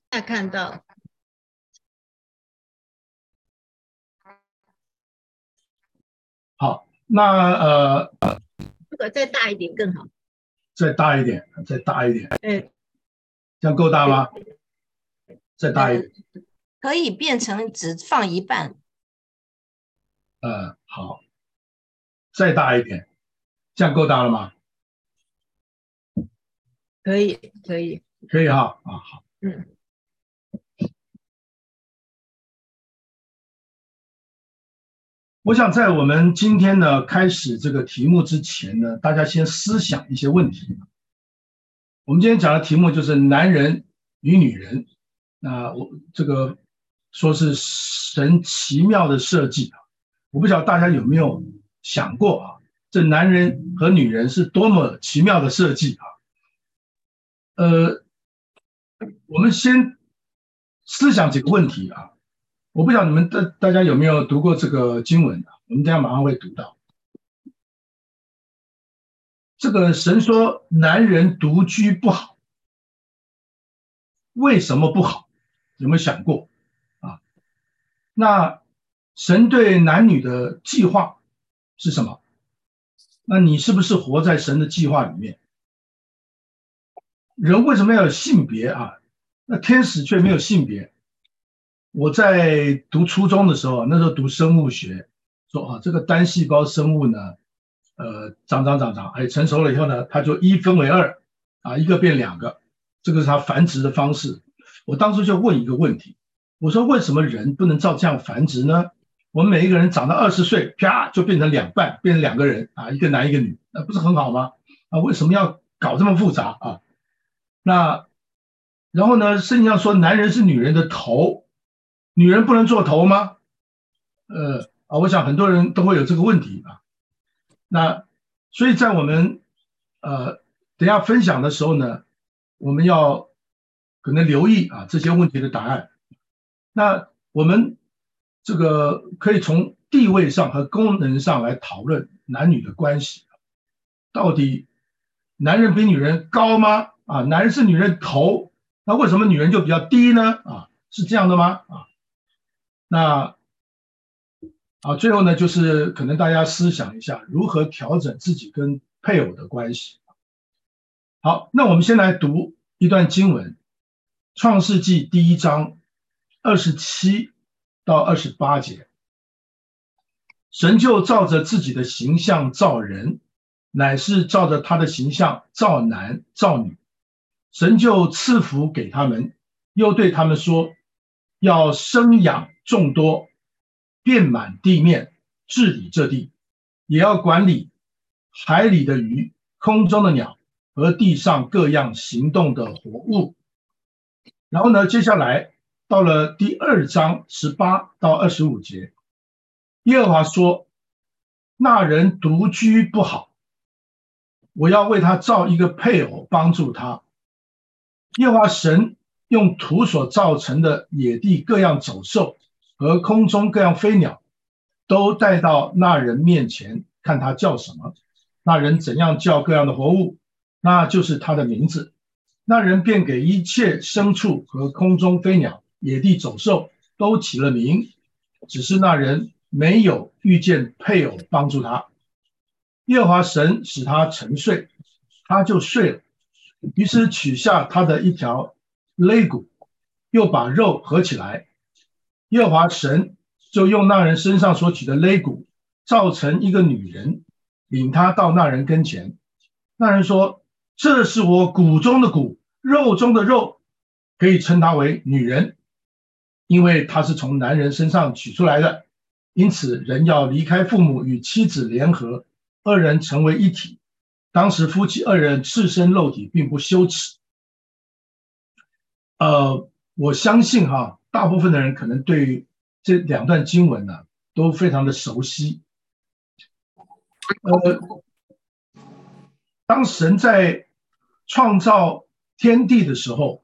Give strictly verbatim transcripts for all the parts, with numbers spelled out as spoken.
在看到。 好，那呃， 如果再大一点更好。 再大一点，再大一点， 嗯， 这样够大吗？再大一呃， 点， 可以变成只放一半。 呃，好，再大一点，这样够大了吗？ 可以，可以。 可以哈，啊，好。 嗯。 我想在我们今天呢开始这个题目之前呢，大家先思想一些问题。我们今天讲的题目就是男人与女人，那我这个说是神奇妙的设计啊，我不晓得大家有没有想过啊，这男人和女人是多么奇妙的设计啊。呃，我们先思想几个问题啊，我不晓得你们大大家有没有读过这个经文啊，我们等一下马上会读到。这个神说男人独居不好，为什么不好？有没有想过啊？那神对男女的计划是什么？那你是不是活在神的计划里面？人为什么要有性别啊？那天使却没有性别。我在读初中的时候，那时候读生物学，说啊，这个单细胞生物呢，呃，长长长长，哎，成熟了以后呢，它就一分为二，啊，一个变两个，这个是它繁殖的方式。我当时就问一个问题，我说为什么人不能照这样繁殖呢？我们每一个人长到二十岁，啪就变成两半，变成两个人啊，一个男一个女，那不是很好吗？啊，为什么要搞这么复杂啊？那然后呢，圣经上说男人是女人的头，女人不能做头吗？呃啊，我想很多人都会有这个问题啊。那所以在我们呃等一下分享的时候呢，我们要可能留意啊这些问题的答案。那我们这个可以从地位上和功能上来讨论男女的关系，到底男人比女人高吗？啊，男人是女人头，那为什么女人就比较低呢？啊，是这样的吗？啊，那啊，最后呢，就是可能大家思想一下如何调整自己跟配偶的关系。好，那我们先来读一段经文，《创世纪》第一章二十七到二十八节。神就照着自己的形象造人，乃是照着他的形象造男造女。神就赐福给他们，又对他们说：要生养众多，遍满地面，治理这地，也要管理海里的鱼、空中的鸟和地上各样行动的活物。然后呢，接下来到了第二章十八到二十五节，耶和华说：那人独居不好，我要为他造一个配偶帮助他。耶和华神用土所造成的野地各样走兽和空中各样飞鸟，都带到那人面前，看他叫什么。那人怎样叫各样的活物，那就是他的名字。那人便给一切牲畜和空中飞鸟、野地走兽都起了名，只是那人没有遇见配偶帮助他。耶和华神使他沉睡，他就睡了。于是取下他的一条肋骨，又把肉合起来。耶和华神就用那人身上所取的肋骨，造成一个女人，领他到那人跟前。那人说：这是我骨中的骨，肉中的肉，可以称她为女人，因为她是从男人身上取出来的。因此人要离开父母，与妻子联合，二人成为一体。当时夫妻二人赤身露体，并不羞耻。呃，我相信哈，大部分的人可能对这两段经文呢都非常的熟悉。呃，当神在创造天地的时候，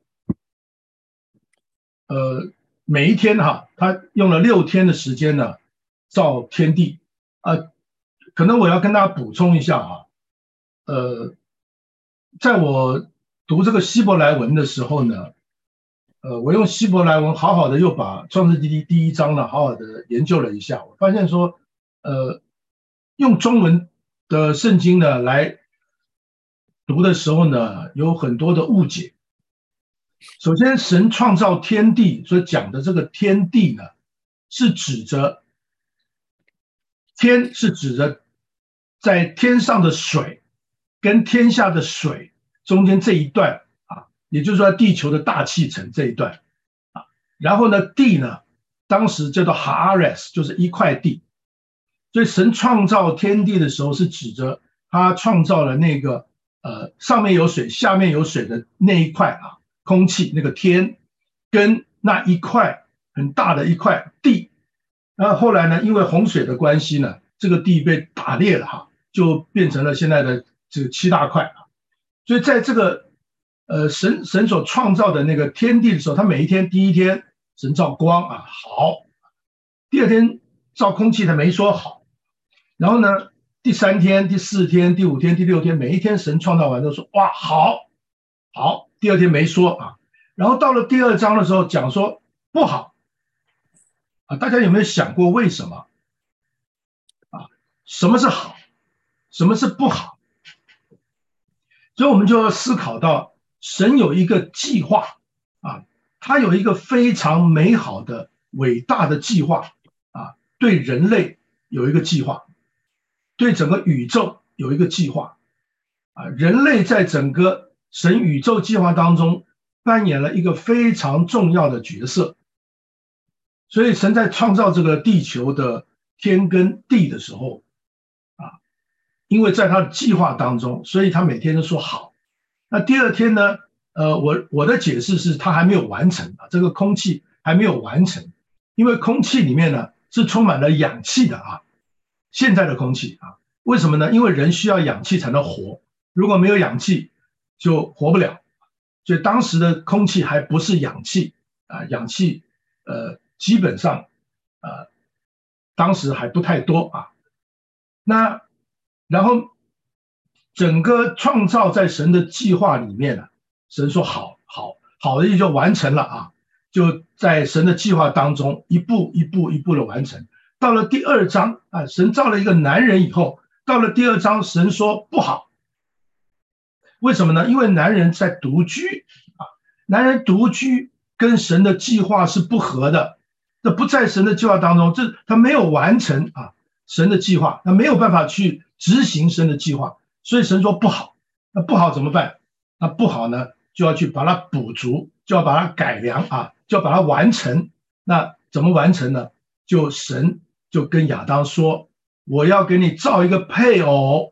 呃，每一天哈，他用了六天的时间呢造天地。呃，可能我要跟大家补充一下啊，呃，在我读这个希伯来文的时候呢， 呃，我用希伯来文好好的又把创世纪第一章呢好好的研究了一下，我发现说，呃，用中文的圣经呢来读的时候呢，有很多的误解。首先，神创造天地所讲的这个天地呢，是指着天，是指着在天上的水跟天下的水中间这一段啊，也就是说地球的大气层这一段啊。然后呢，地呢，当时叫做 Haaretz， 就是一块地。所以神创造天地的时候，是指着他创造了那个呃上面有水、下面有水的那一块啊，空气那个天，跟那一块很大的一块地。然后后来呢，因为洪水的关系呢，这个地被打裂了哈，就变成了现在的这个七大块啊。所以在这个呃神神所创造的那个天地的时候，他每一天第一天神造光啊好，第二天造空气他没说好。然后呢，第三天、第四天、第五天、第六天，每一天神创造完都说哇好，好。第二天没说啊，然后到了第二章的时候讲说不好啊，大家有没有想过为什么啊？什么是好，什么是不好？所以我们就要思考到，神有一个计划啊，他有一个非常美好的、伟大的计划啊，对人类有一个计划。对整个宇宙有一个计划啊，人类在整个神宇宙计划当中扮演了一个非常重要的角色。所以神在创造这个地球的天跟地的时候啊，因为在他的计划当中，所以他每天都说好。那第二天呢，呃，我我的解释是他还没有完成啊，这个空气还没有完成，因为空气里面呢是充满了氧气的啊。现在的空气啊，为什么呢？因为人需要氧气才能活，如果没有氧气就活不了。所以当时的空气还不是氧气啊，氧气呃基本上呃当时还不太多啊。那然后整个创造在神的计划里面呢，神说好好好的意思就完成了啊，就在神的计划当中一步一步一步的完成。到了第二章啊，神造了一个男人以后，到了第二章，神说不好。为什么呢？因为男人在独居啊，男人独居跟神的计划是不合的，这不在神的计划当中，这他没有完成啊神的计划，他没有办法去执行神的计划，所以神说不好。那不好怎么办？那不好呢，就要去把它补足，就要把它改良啊，就要把它完成。那怎么完成呢？就神就跟亚当说，我要给你造一个配偶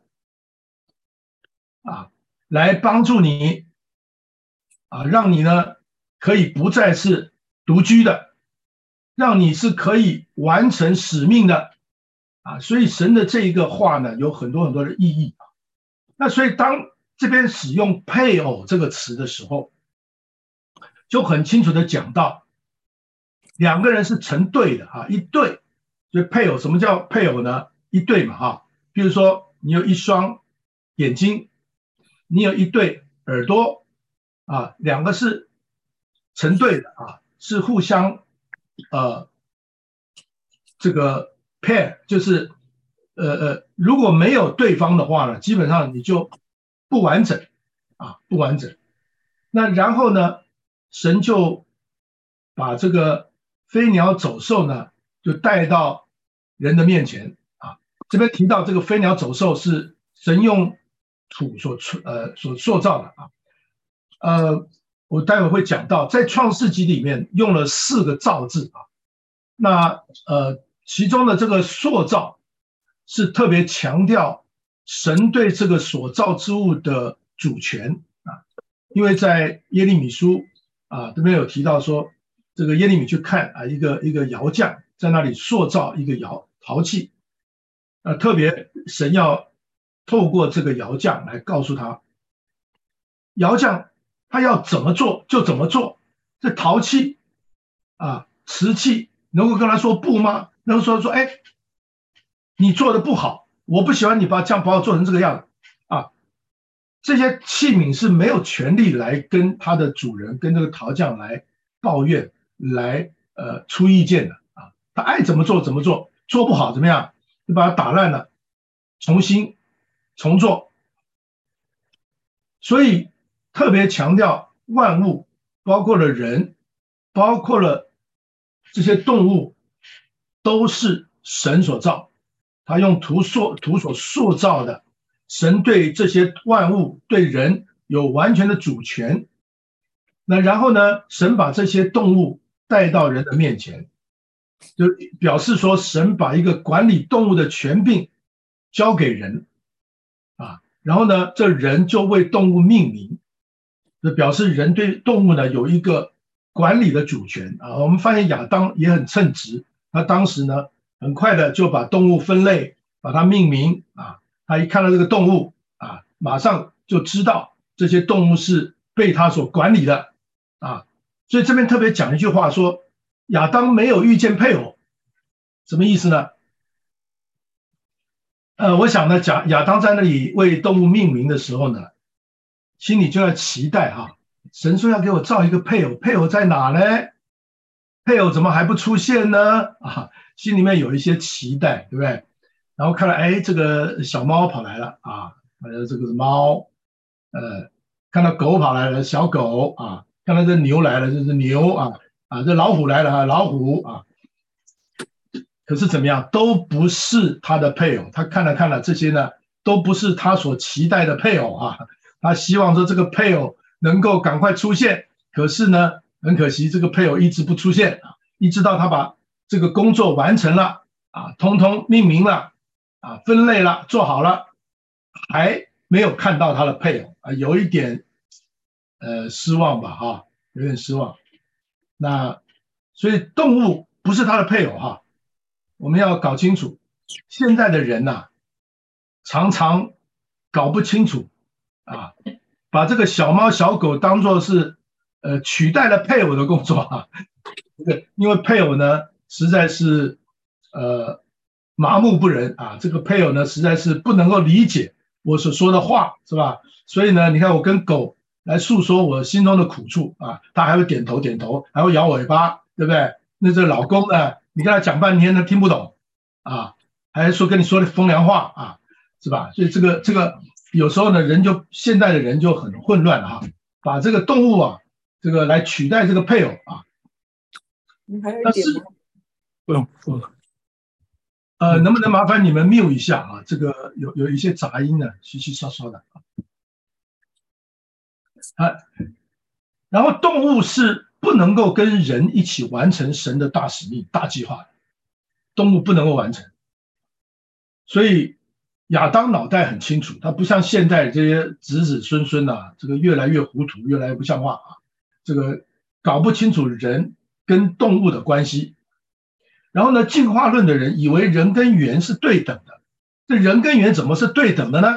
啊，来帮助你啊，让你呢可以不再是独居的，让你是可以完成使命的啊。所以神的这一个话呢，有很多很多的意义啊。那所以当这边使用配偶这个词的时候，就很清楚的讲到两个人是成对的啊，一对。所以配偶，什么叫配偶呢？一对嘛啊，比如说你有一双眼睛，你有一对耳朵啊，两个是成对的啊，是互相呃这个 pair， 就是呃呃如果没有对方的话呢，基本上你就不完整啊，不完整。那然后呢，神就把这个飞鸟走兽呢，就带到人的面前啊。这边提到这个飞鸟走兽是神用土所呃所塑造的啊。呃，我待会会讲到，在创世纪里面用了四个造字啊。那呃，其中的这个塑造是特别强调神对这个所造之物的主权啊。因为在耶利米书啊这边有提到说，这个耶利米去看啊一个一个窑匠在那里塑造一个窑陶器，啊特别神要透过这个窑匠来告诉他，窑匠他要怎么做就怎么做。这陶器啊瓷器能够跟他说不吗？能够说说哎，你做的不好，我不喜欢你把这样把我做成这个样子啊。这些器皿是没有权利来跟他的主人跟这个陶匠来抱怨，来呃出意见的啊。他爱怎么做怎么做，做不好怎么样，就把它打烂了，重新重做。所以特别强调万物，包括了人，包括了这些动物，都是神所造，他用图塑图所塑造的。神对这些万物对人有完全的主权。那然后呢，神把这些动物带到人的面前，就表示说神把一个管理动物的权柄交给人啊，然后呢，这人就为动物命名，就表示人对动物呢有一个管理的主权啊。我们发现亚当也很称职，他当时呢很快的就把动物分类，把它命名啊。他一看到这个动物啊，马上就知道这些动物是被他所管理的啊。所以这边特别讲一句话说，亚当没有遇见配偶，什么意思呢？呃，我想呢，讲亚当在那里为动物命名的时候呢，心里就要期待哈，神说要给我造一个配偶，配偶在哪呢？配偶怎么还不出现呢？啊，心里面有一些期待，对不对？然后看到，哎，这个小猫跑来了啊，呃，这个是猫，呃，看到狗跑来了，小狗啊，看到这牛来了，就是牛啊，啊，这老虎来了啊，老虎啊。可是怎么样，都不是他的配偶。他看了看了这些呢，都不是他所期待的配偶啊。他希望说这个配偶能够赶快出现，可是呢，很可惜这个配偶一直不出现啊，一直到他把这个工作完成了啊，通通命名了啊，分类了，做好了，还没有看到他的配偶啊，有一点呃失望吧哈，有点失望。那所以动物不是他的配偶哈。我们要搞清楚，现在的人呐、啊，常常搞不清楚啊，把这个小猫小狗当作是呃取代了配偶的工作啊。这个因为配偶呢实在是呃麻木不仁啊，这个配偶呢实在是不能够理解我所说的话，是吧？所以呢，你看我跟狗来诉说我心中的苦处啊，它还会点头点头，还会摇尾巴，对不对？那这老公呢？你跟他讲半天，他听不懂啊，还说跟你说的风凉话啊，是吧？所以这个这个有时候呢，人就现代的人就很混乱了啊，把这个动物啊，这个来取代这个配偶啊。 你还有一点吗？ 不用不用。呃，能不能麻烦你们 mute 一下啊？这个有有一些杂音呢，稀稀疏疏的啊。然后动物是不能够跟人一起完成神的大使命、大计划的，动物不能够完成。所以亚当脑袋很清楚，他不像现在这些子子孙孙啊，这个越来越糊涂，越来越不像话啊，这个搞不清楚人跟动物的关系。然后呢，进化论的人以为人跟猿是对等的，这人跟猿怎么是对等的呢？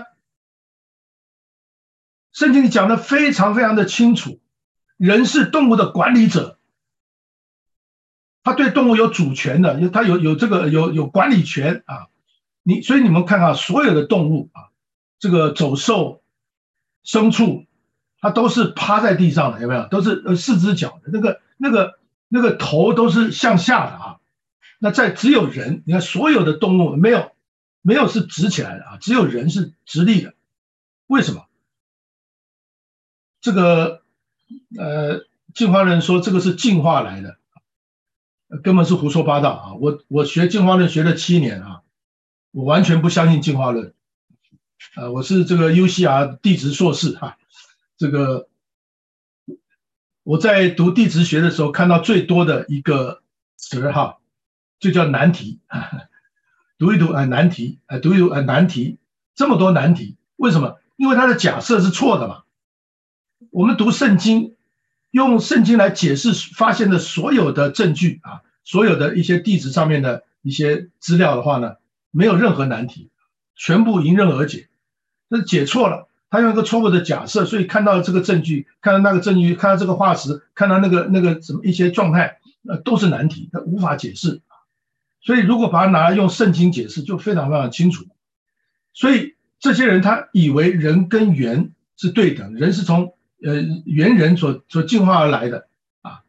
圣经里讲的非常非常的清楚，人是动物的管理者，他对动物有主权的，他有有这个有有管理权啊。你所以你们看啊，所有的动物啊，这个走兽、牲畜，它都是趴在地上的，有没有？都是呃四只脚的，那个那个那个头都是向下的啊。那在只有人，你看所有的动物没有没有是直起来的啊，只有人是直立的。为什么？这个呃，进化论说这个是进化来的，根本是胡说八道啊！我我学进化论学了七年啊，我完全不相信进化论。呃，我是这个 U C R 地质硕士哈、啊，这个我在读地质学的时候看到最多的一个词哈，就叫难题。读一读啊、呃，难题啊、呃，读一读啊、呃，难题，这么多难题，为什么？因为它的假设是错的嘛。我们读圣经，用圣经来解释发现的所有的证据啊，所有的一些地质上面的一些资料的话呢，没有任何难题，全部迎刃而解。但是解错了，他用一个错误的假设，所以看到这个证据，看到那个证据，看到这个化石，看到那个那个什么一些状态，呃，都是难题，他无法解释。所以如果把它拿来用圣经解释，就非常非常清楚。所以这些人他以为人跟猿是对等，人是从呃猿人所所进化而来的啊，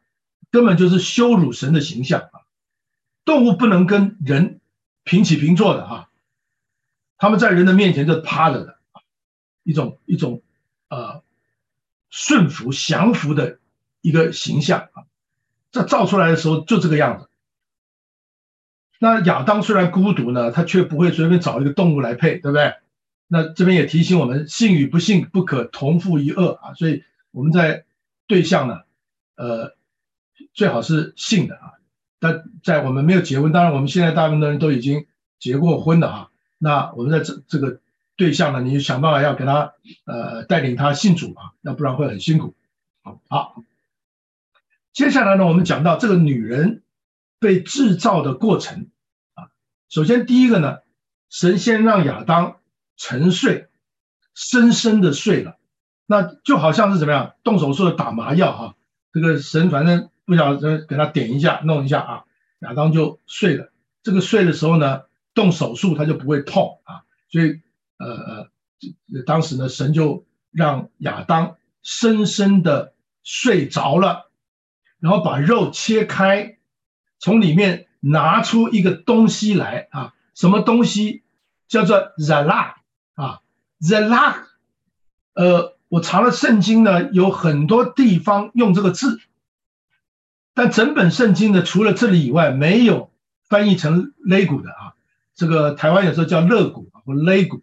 根本就是羞辱神的形象啊！动物不能跟人平起平坐的啊，他们在人的面前就趴着的，一种一种呃顺服降服的一个形象啊，这造出来的时候就这个样子。那亚当虽然孤独呢，他却不会随便找一个动物来配，对不对？那这边也提醒我们，信与不信不可同负一恶啊，所以我们在对象呢，呃，最好是信的啊。但在我们没有结婚，当然我们现在大部分的人都已经结过婚了啊。那我们在这这个对象呢，你就想办法要给他呃带领他信主啊，要不然会很辛苦。好，接下来呢，我们讲到这个女人被制造的过程啊。首先第一个呢，神先让亚当沉睡，深深的睡了，那就好像是怎么样，动手术的打麻药啊。这个神反正不晓得给他点一下弄一下啊，亚当就睡了。这个睡的时候呢，动手术他就不会痛啊，所以呃呃，当时呢，神就让亚当深深的睡着了，然后把肉切开，从里面拿出一个东西来啊，什么东西？叫做 zalak 啊 ，zalak， 呃，我查了圣经呢，有很多地方用这个字，但整本圣经呢，除了这里以外，没有翻译成肋骨的啊。这个台湾有时候叫肋骨或肋骨，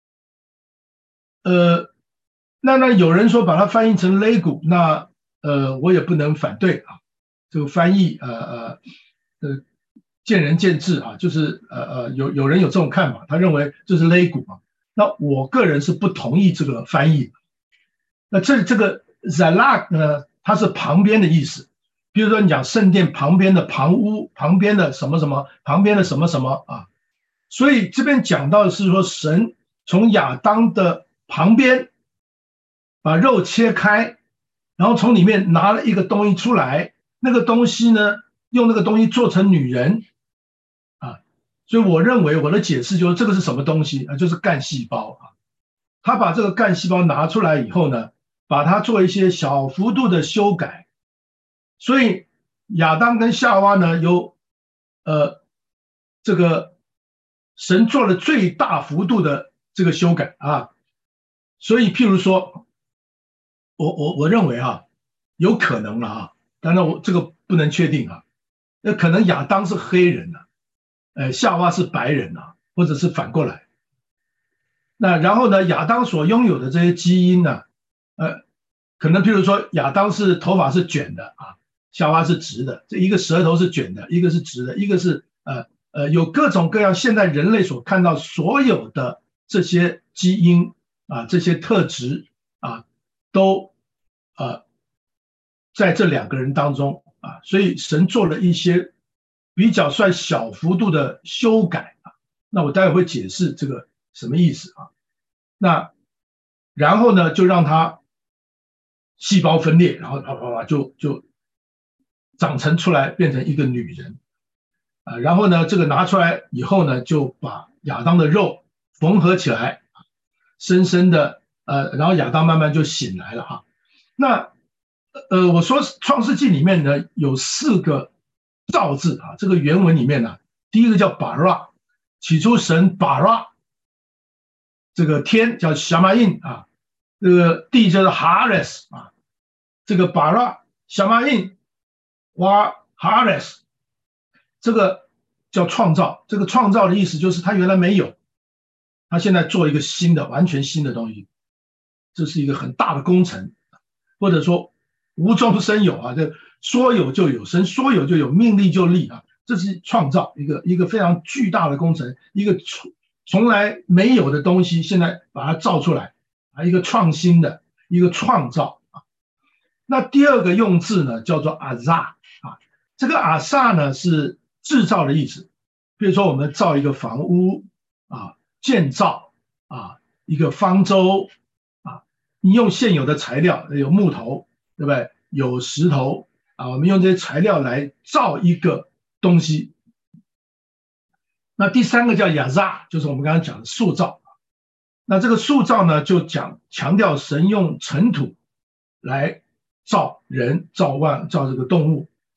呃，那那有人说把它翻译成肋骨，那呃，我也不能反对啊。这个翻译呃呃呃见仁见智啊，就是呃呃有有人有这种看法，他认为这是肋骨啊。那我个人是不同意这个翻译的。那这这个 zalak 呢，它是旁边的意思。比如说你讲圣殿旁边的旁屋，旁边的什么什么，旁边的什么什么啊。所以这边讲到的是说，神从亚当的旁边把肉切开，然后从里面拿了一个东西出来，那个东西呢，用那个东西做成女人啊。所以我认为我的解释就是这个是什么东西啊，就是干细胞啊。他把这个干细胞拿出来以后呢，把它做一些小幅度的修改，所以亚当跟夏娃呢有呃这个神做了最大幅度的这个修改啊。所以譬如说我我我认为啊，有可能了啊，当然我这个不能确定啊，那可能亚当是黑人呐、啊，呃夏娃是白人呐、啊，或者是反过来。那然后呢，亚当所拥有的这些基因呢，呃，可能譬如说亚当是头发是卷的啊，夏娃是直的，这一个舌头是卷的，一个是直的，一个是呃呃有各种各样现在人类所看到所有的这些基因啊，这些特质啊，都呃在这两个人当中啊，所以神做了一些比较算小幅度的修改啊，那我待会会解释这个什么意思啊。那然后呢，就让它细胞分裂，然后啪啪啪就就长成出来，变成一个女人啊。然后呢，这个拿出来以后呢，就把亚当的肉缝合起来，深深的呃，然后亚当慢慢就醒来了哈。那呃，我说创世纪里面呢有四个造字啊，这个原文里面呢，第一个叫 bara， 起初神 bara。这个天叫夏玛印啊，这个地叫做 Hares 啊，这个巴拉夏玛印哇 Hares， 这个叫创造。这个创造的意思就是他原来没有，他现在做一个新的、完全新的东西，这是一个很大的工程，或者说无中生有啊，这说有就有，神说有就有，命立就立啊，这是创造一个一个非常巨大的工程，一个从来没有的东西，现在把它造出来啊，一个创新的一个创造啊。那第二个用字呢，叫做阿萨啊，这个阿萨呢是制造的意思。比如说我们造一个房屋啊，建造啊，一个方舟啊，你用现有的材料，有木头，对不对？有石头啊，我们用这些材料来造一个东西。那第三个叫亚萨，就是我们刚刚讲的塑造。那这个塑造呢，就讲强调神用尘土来造人、造万、造这个动物。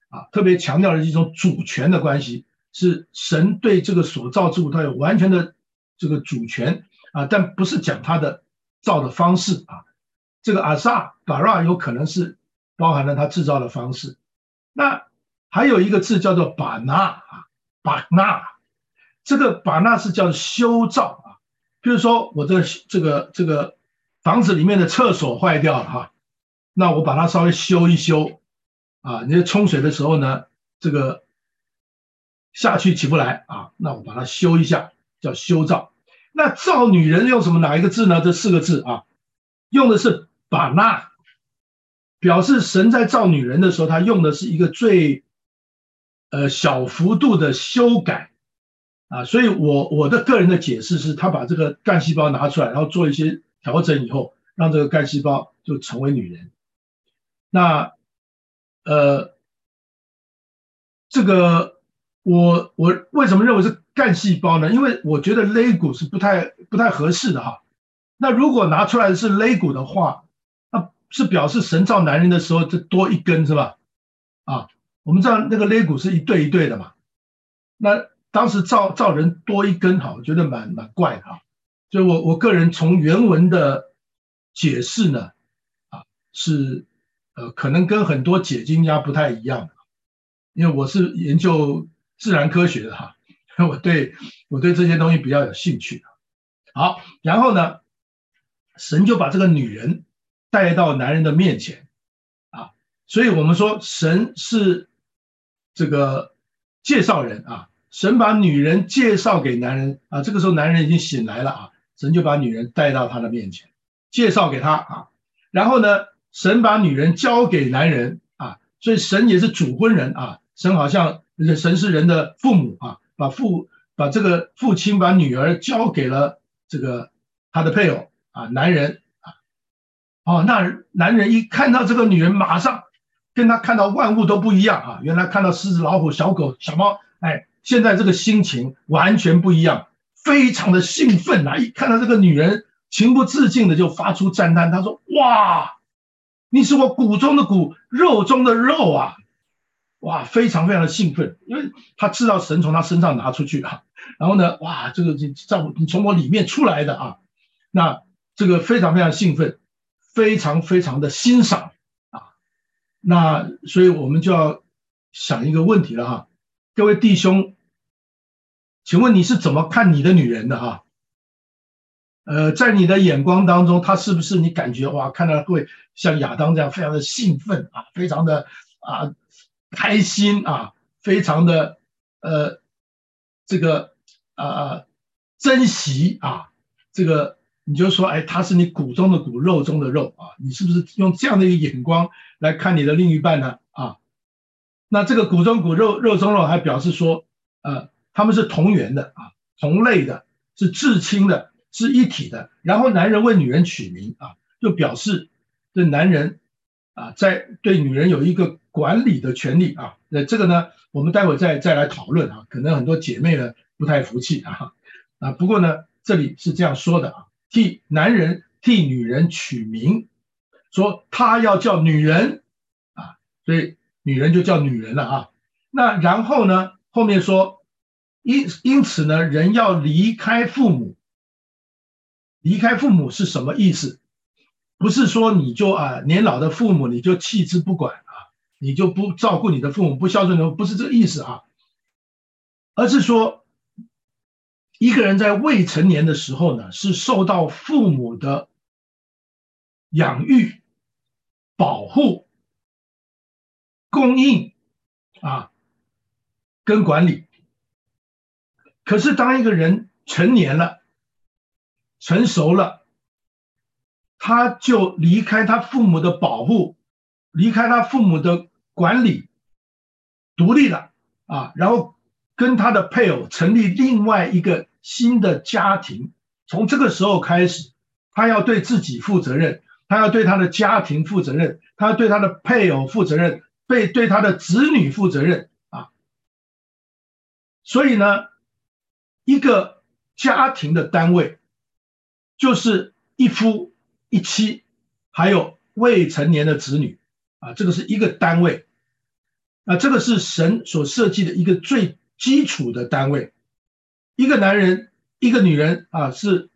啊，特别强调的是一种主权的关系，是神对这个所造之物他有完全的这个主权啊，但不是讲他的造的方式啊。这个阿萨巴拉有可能是包含了他制造的方式。那还有一个字叫做巴纳啊，巴纳，这个巴纳是叫修造啊。比如说我这个这个这个房子里面的厕所坏掉了哈，那我把它稍微修一修啊，你冲水的时候呢，这个下去起不来啊，那我把它修一下，叫修造。那造女人用什么哪一个字呢？这四个字啊，用的是巴纳，表示神在造女人的时候，他用的是一个最呃小幅度的修改啊，所以我我的个人的解释是，他把这个干细胞拿出来，然后做一些调整以后，让这个干细胞就成为女人。那呃，这个我我为什么认为是干细胞呢？因为我觉得肋骨是不太不太合适的哈。那如果拿出来的是肋骨的话，那是表示神造男人的时候这多一根是吧？啊，我们知道那个肋骨是一对一对的嘛。那当时造造人多一根哈，我觉得蛮蛮怪的哈。所以我我个人从原文的解释呢，啊是呃可能跟很多解经家不太一样的，因为我是研究自然科学的哈，我对我对这些东西比较有兴趣。好，然后呢，神就把这个女人带到男人的面前啊，所以我们说神是这个介绍人啊，神把女人介绍给男人啊，这个时候男人已经醒来了啊，神就把女人带到他的面前，介绍给他啊，然后呢，神把女人交给男人啊，所以神也是主婚人啊，神好像神是人的父母啊，把父把这个父亲把女儿交给了这个他的配偶啊，男人啊，哦，那男人一看到这个女人，马上跟他看到万物都不一样啊！原来看到狮子、老虎、小狗、小猫，哎，现在这个心情完全不一样，非常的兴奋啊！一看到这个女人，情不自禁的就发出赞叹，他说：“哇，你是我骨中的骨，肉中的肉啊！”哇，非常非常的兴奋，因为他知道神从他身上拿出去啊，然后呢，哇，这个在你从我里面出来的啊，那这个非常非常兴奋，非常非常的欣赏啊，那所以我们就要想一个问题了哈，各位弟兄，请问你是怎么看你的女人的哈？呃，在你的眼光当中，她是不是你感觉哇，看到会像亚当这样非常的兴奋啊，非常的啊开心啊，非常的呃这个啊珍惜啊，这个你就说哎，他是你骨中的骨，肉中的肉啊，你是不是用这样的一个眼光来看你的另一半呢？啊，那这个骨中骨，肉肉中肉，还表示说呃他们是同源的啊，同类的，是至亲的，是一体的。然后男人为女人取名啊，就表示这男人啊在对女人有一个管理的权利啊。那这个呢，我们待会再再来讨论啊。可能很多姐妹呢不太服气啊啊。不过呢，这里是这样说的啊，替男人替女人取名，说他要叫女人啊，所以女人就叫女人了啊。那然后呢，后面说因因此呢，人要离开父母。离开父母是什么意思？不是说你就啊年老的父母你就弃之不管啊，你就不照顾你的父母，不孝顺的，不是这个意思啊，而是说一个人在未成年的时候呢，是受到父母的养育、保护、供应啊跟管理。可是当一个人成年了、成熟了，他就离开他父母的保护，离开他父母的管理，独立了啊，然后跟他的配偶成立另外一个新的家庭。从这个时候开始，他要对自己负责任，他要对他的家庭负责任，他要对他的配偶负责任，对对他的子女负责任啊。所以呢，一个家庭的单位就是一夫一妻，还有未成年的子女啊，这个是一个单位。 啊，这个是神所设计的一个最基础的单位。一个男人，一个女人啊，是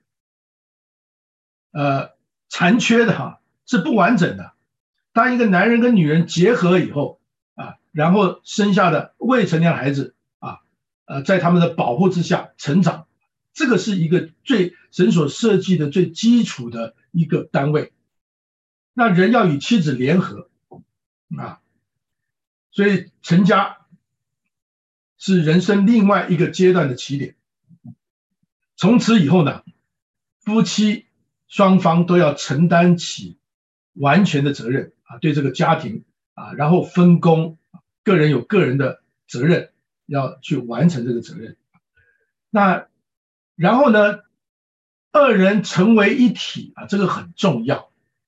呃残缺的哈，是不完整的。当一个男人跟女人结合以后啊，然后生下的未成年孩子啊，呃，在他们的保护之下成长，这个是一个最神所设计的最基础的一个单位。那人要与妻子联合啊，所以成家是人生另外一个阶段的起点。从此以后呢，夫妻双方都要承担起完全的责任啊，对这个家庭啊，然后分工，个人有个人的责任，要去完成这个责任。那然后呢，二人成为一体啊，这个很重要。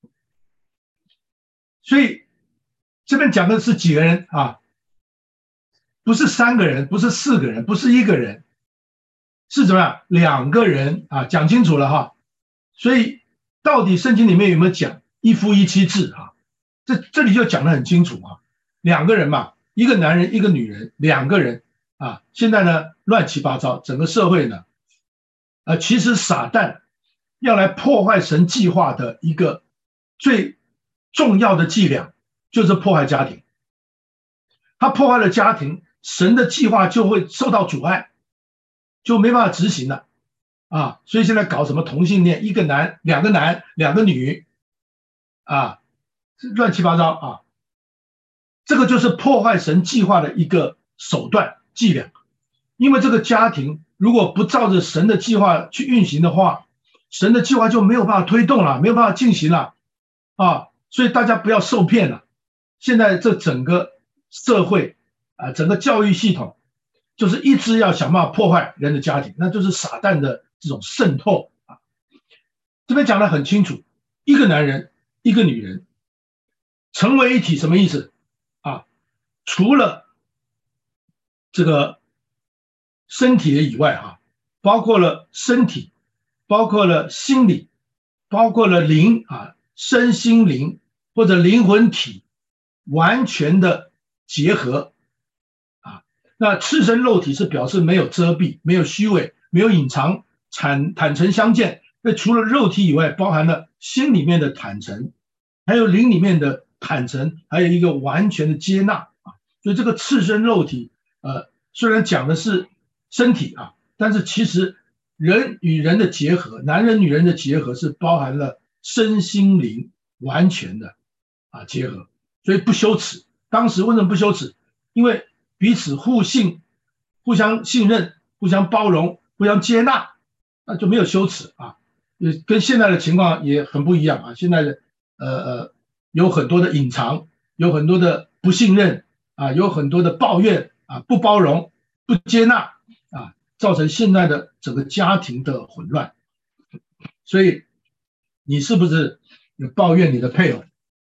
所以这边讲的是几个人啊？不是三个人，不是四个人，不是一个人，是怎么样？两个人啊，讲清楚了哈。所以到底圣经里面有没有讲一夫一妻制啊？这这里就讲得很清楚啊，两个人嘛，一个男人一个女人，两个人啊。现在呢乱七八糟，整个社会呢，呃，其实撒旦要来破坏神计划的一个最重要的伎俩，就是破坏家庭。他破坏了家庭，神的计划就会受到阻碍，就没办法执行了啊。所以现在搞什么同性恋，一个男两个男两个女啊，乱七八糟啊。这个就是破坏神计划的一个手段伎俩。因为这个家庭如果不照着神的计划去运行的话，神的计划就没有办法推动了，没有办法进行了啊。所以大家不要受骗了。现在这整个社会啊，整个教育系统就是一直要想办法破坏人的家庭，那就是撒旦的这种渗透啊。这边讲得很清楚，一个男人一个女人成为一体，什么意思啊？除了这个身体的以外啊，包括了身体，包括了心理，包括了灵啊，身心灵或者灵魂体完全的结合啊。那赤身肉体是表示没有遮蔽，没有虚伪，没有隐藏，坦坦诚相见。那除了肉体以外，包含了心里面的坦诚，还有灵里面的坦诚，还有一个完全的接纳啊。所以这个赤身肉体，呃，虽然讲的是身体啊，但是其实人与人的结合，男人女人的结合是包含了身心灵完全的啊结合，所以不羞耻。当时为什么不羞耻？因为彼此互信、互相信任、互相包容、互相接纳，那就没有羞耻啊。也跟现在的情况也很不一样啊。现在的呃呃有很多的隐藏，有很多的不信任啊，有很多的抱怨啊，不包容、不接纳啊，造成现在的整个家庭的混乱。所以你是不是有抱怨你的配偶？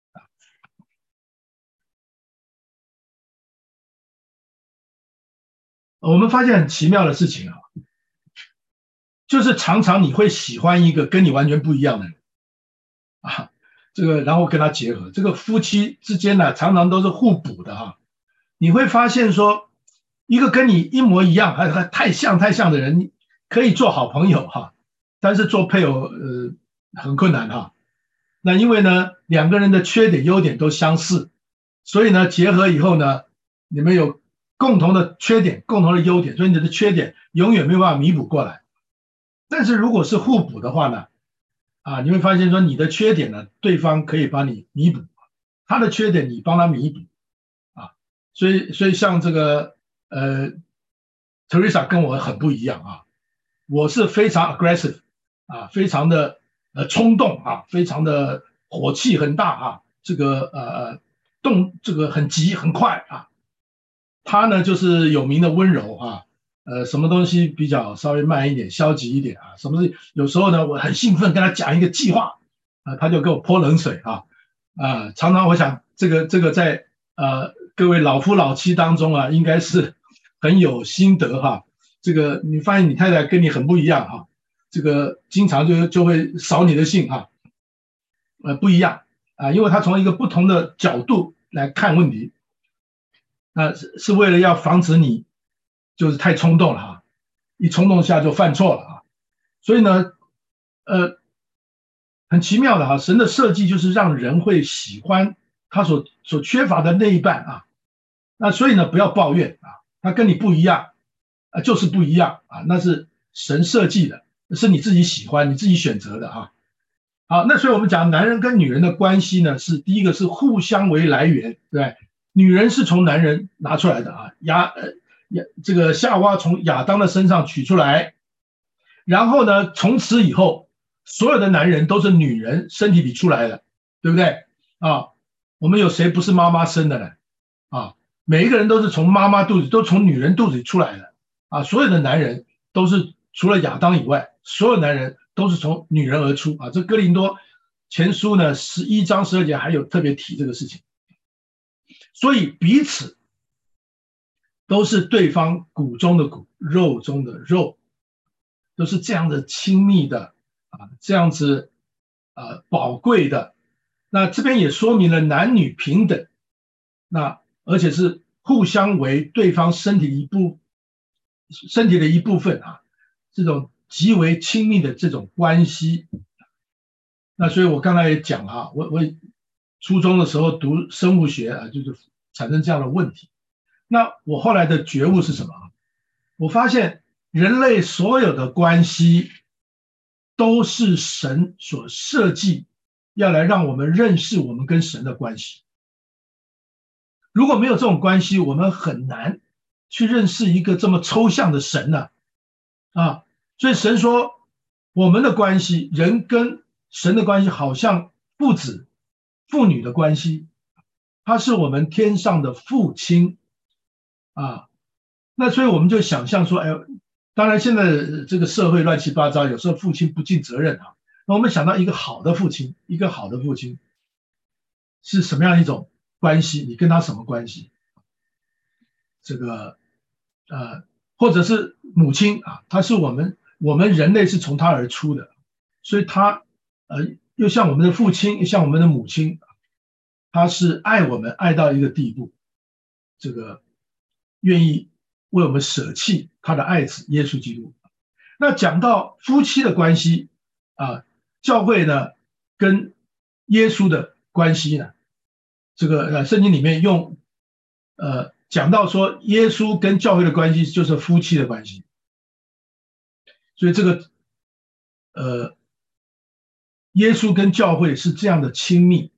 我们发现很奇妙的事情啊，就是常常你会喜欢一个跟你完全不一样的人啊，这个然后跟他结合，这个夫妻之间呢常常都是互补的哈。你会发现说，一个跟你一模一样还还太像太像的人，你可以做好朋友哈，但是做配偶呃很困难哈。那因为呢两个人的缺点优点都相似，所以呢结合以后呢，你们有共同的缺点，共同的优点，所以你的缺点永远没有办法弥补过来。但是如果是互补的话呢，啊，你会发现说你的缺点呢，对方可以帮你弥补，他的缺点你帮他弥补，啊，所以所以像这个呃 ，Teresa 跟我很不一样啊，我是非常 aggressive 啊，非常的呃冲动啊，非常的火气很大啊，这个呃动这个很急很快啊。他呢就是有名的温柔啊，呃，什么东西比较稍微慢一点，消极一点啊，什么有时候呢我很兴奋跟他讲一个计划啊，他就给我泼冷水啊啊，常常我想这个这个在呃各位老夫老妻当中啊，应该是很有心得哈。这个你发现你太太跟你很不一样哈，这个经常就就会扫你的兴哈，呃不一样啊，因为他从一个不同的角度来看问题。 那是是为了要防止你就是太冲动了哈，一冲动下就犯错了啊。所以呢，呃，很奇妙的哈，神的设计就是让人会喜欢他所所缺乏的那一半啊。那所以呢，不要抱怨啊，他跟你不一样啊，就是不一样啊，那是神设计的，是你自己喜欢、你自己选择的啊。好，那所以我们讲男人跟女人的关系呢，是第一个是互相为来源，对不对？女人是从男人拿出来的啊，亚呃亚这个夏娃从亚当的身上取出来，然后呢，从此以后，所有的男人都是女人身体里出来的，对不对？啊，我们有谁不是妈妈生的呢？啊，每一个人都是从妈妈肚子，都从女人肚子里出来的啊，所有的男人都是除了亚当以外，所有男人都是从女人而出啊。这哥林多前书呢十一章十二节还有特别提这个事情，所以彼此都是对方骨中的骨，肉中的肉，都是这样的亲密的啊，这样子啊宝贵的。那这边也说明了男女平等，那而且是互相为对方身体的一部身体的一部分啊，这种极为亲密的这种关系。那所以我刚才也讲啊，我我初中的时候读生物学啊，就是产生这样的问题。那我后来的觉悟是什么？我发现人类所有的关系都是神所设计，要来让我们认识我们跟神的关系。如果没有这种关系，我们很难去认识一个这么抽象的神呢、啊。啊，所以神说我们的关系，人跟神的关系好像父子、父女的关系，他是我们天上的父亲啊。那所以我们就想象说，哎，当然现在这个社会乱七八糟，有时候父亲不尽责任啊。那我们想到一个好的父亲，一个好的父亲是什么样一种关系？你跟他什么关系？这个呃，或者是母亲啊，她是我们我们人类是从她而出的，所以她呃又像我们的父亲，又像我们的母亲，她是爱我们爱到一个地步，这个愿意为我们舍弃他的爱子耶稣基督。那讲到夫妻的关系啊，教会呢跟耶稣的关系呢，这个呃圣经里面用呃讲到说耶稣跟教会的关系就是夫妻的关系，所以这个呃耶稣跟教会是这样的亲密，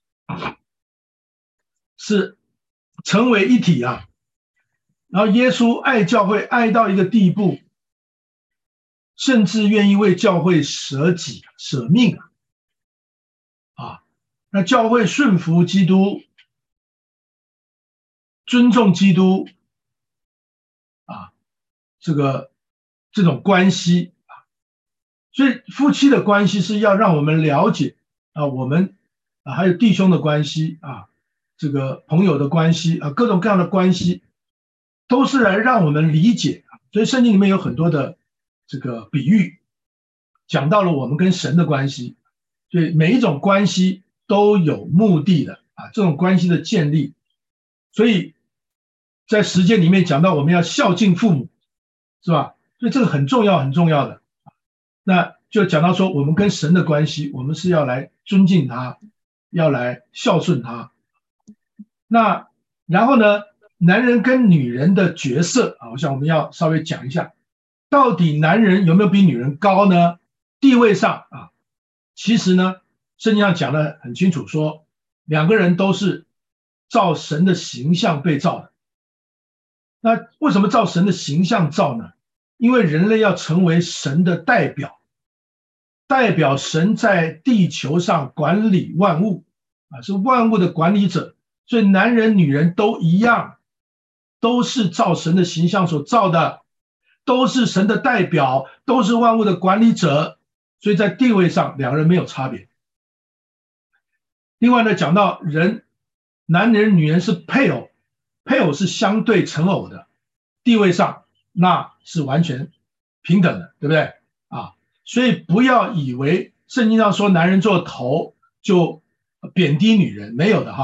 是成为一体啊。然后耶稣爱教会爱到一个地步，甚至愿意为教会舍己舍命啊！啊，那教会顺服基督，尊重基督啊，这个这种关系啊，所以夫妻的关系是要让我们了解啊，我们啊还有弟兄的关系啊，这个朋友的关系啊，各种各样的关系，都是来让我们理解啊。所以圣经里面有很多的这个比喻，讲到了我们跟神的关系，所以每一种关系都有目的的啊，这种关系的建立，所以在实践里面讲到我们要孝敬父母，是吧？所以这个很重要很重要的。那就讲到说我们跟神的关系，我们是要来尊敬他，要来孝顺他。那然后呢，男人跟女人的角色啊，我想我们要稍微讲一下，到底男人有没有比女人高呢？地位上啊，其实呢，圣经上讲得很清楚说，说两个人都是照神的形象被造的。那为什么照神的形象造呢？因为人类要成为神的代表，代表神在地球上管理万物啊，是万物的管理者。所以男人女人都一样，都是照神的形象所造的，都是神的代表，都是万物的管理者。所以在地位上两个人没有差别。另外呢，讲到人，男人女人是配偶，配偶是相对成偶的，地位上那是完全平等的，对不对啊？所以不要以为圣经上说男人做头就贬低女人，没有的哈。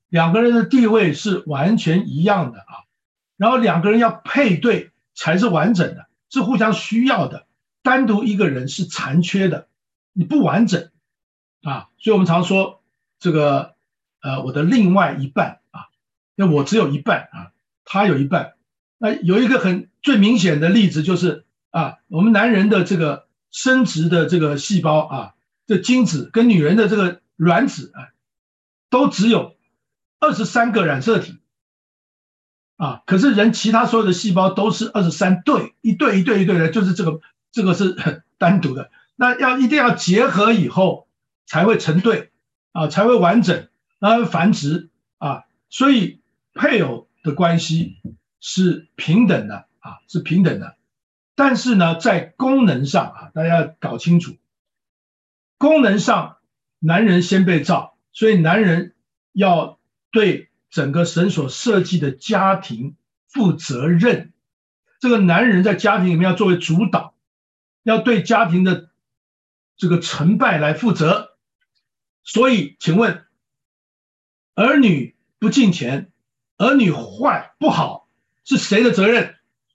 两个人的地位是完全一样的啊，然后两个人要配对才是完整的，是互相需要的，单独一个人是残缺的，你不完整啊，所以我们常说这个呃我的另外一半啊，那我只有一半啊，他有一半。那有一个很最明显的例子就是啊，我们男人的这个生殖的这个细胞啊，这精子跟女人的这个卵子啊，都只有二十三个染色体啊，可是人其他所有的细胞都是二十三对，一对一对一对的，就是这个这个是单独的。那要一定要结合以后才会成对啊，才会完整，然后繁殖啊，所以配偶的关系是平等的啊，是平等的。但是呢，在功能上啊，大家要搞清楚，功能上男人先被造，所以男人要对整个神所设计的家庭负责任。这个男人在家庭里面要作为主导，要对家庭的这个成败来负责。所以，请问，儿女不敬钱，儿女坏不好，是谁的责任？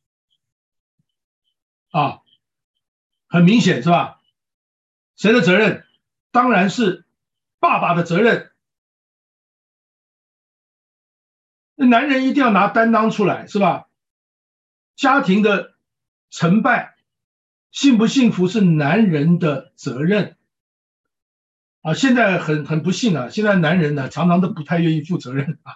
啊，很明显是吧？谁的责任？当然是爸爸的责任。男人一定要拿担当出来，是吧？家庭的成败，幸不幸福是男人的责任。啊，现在很很不幸啊，现在男人呢常常都不太愿意负责任啊。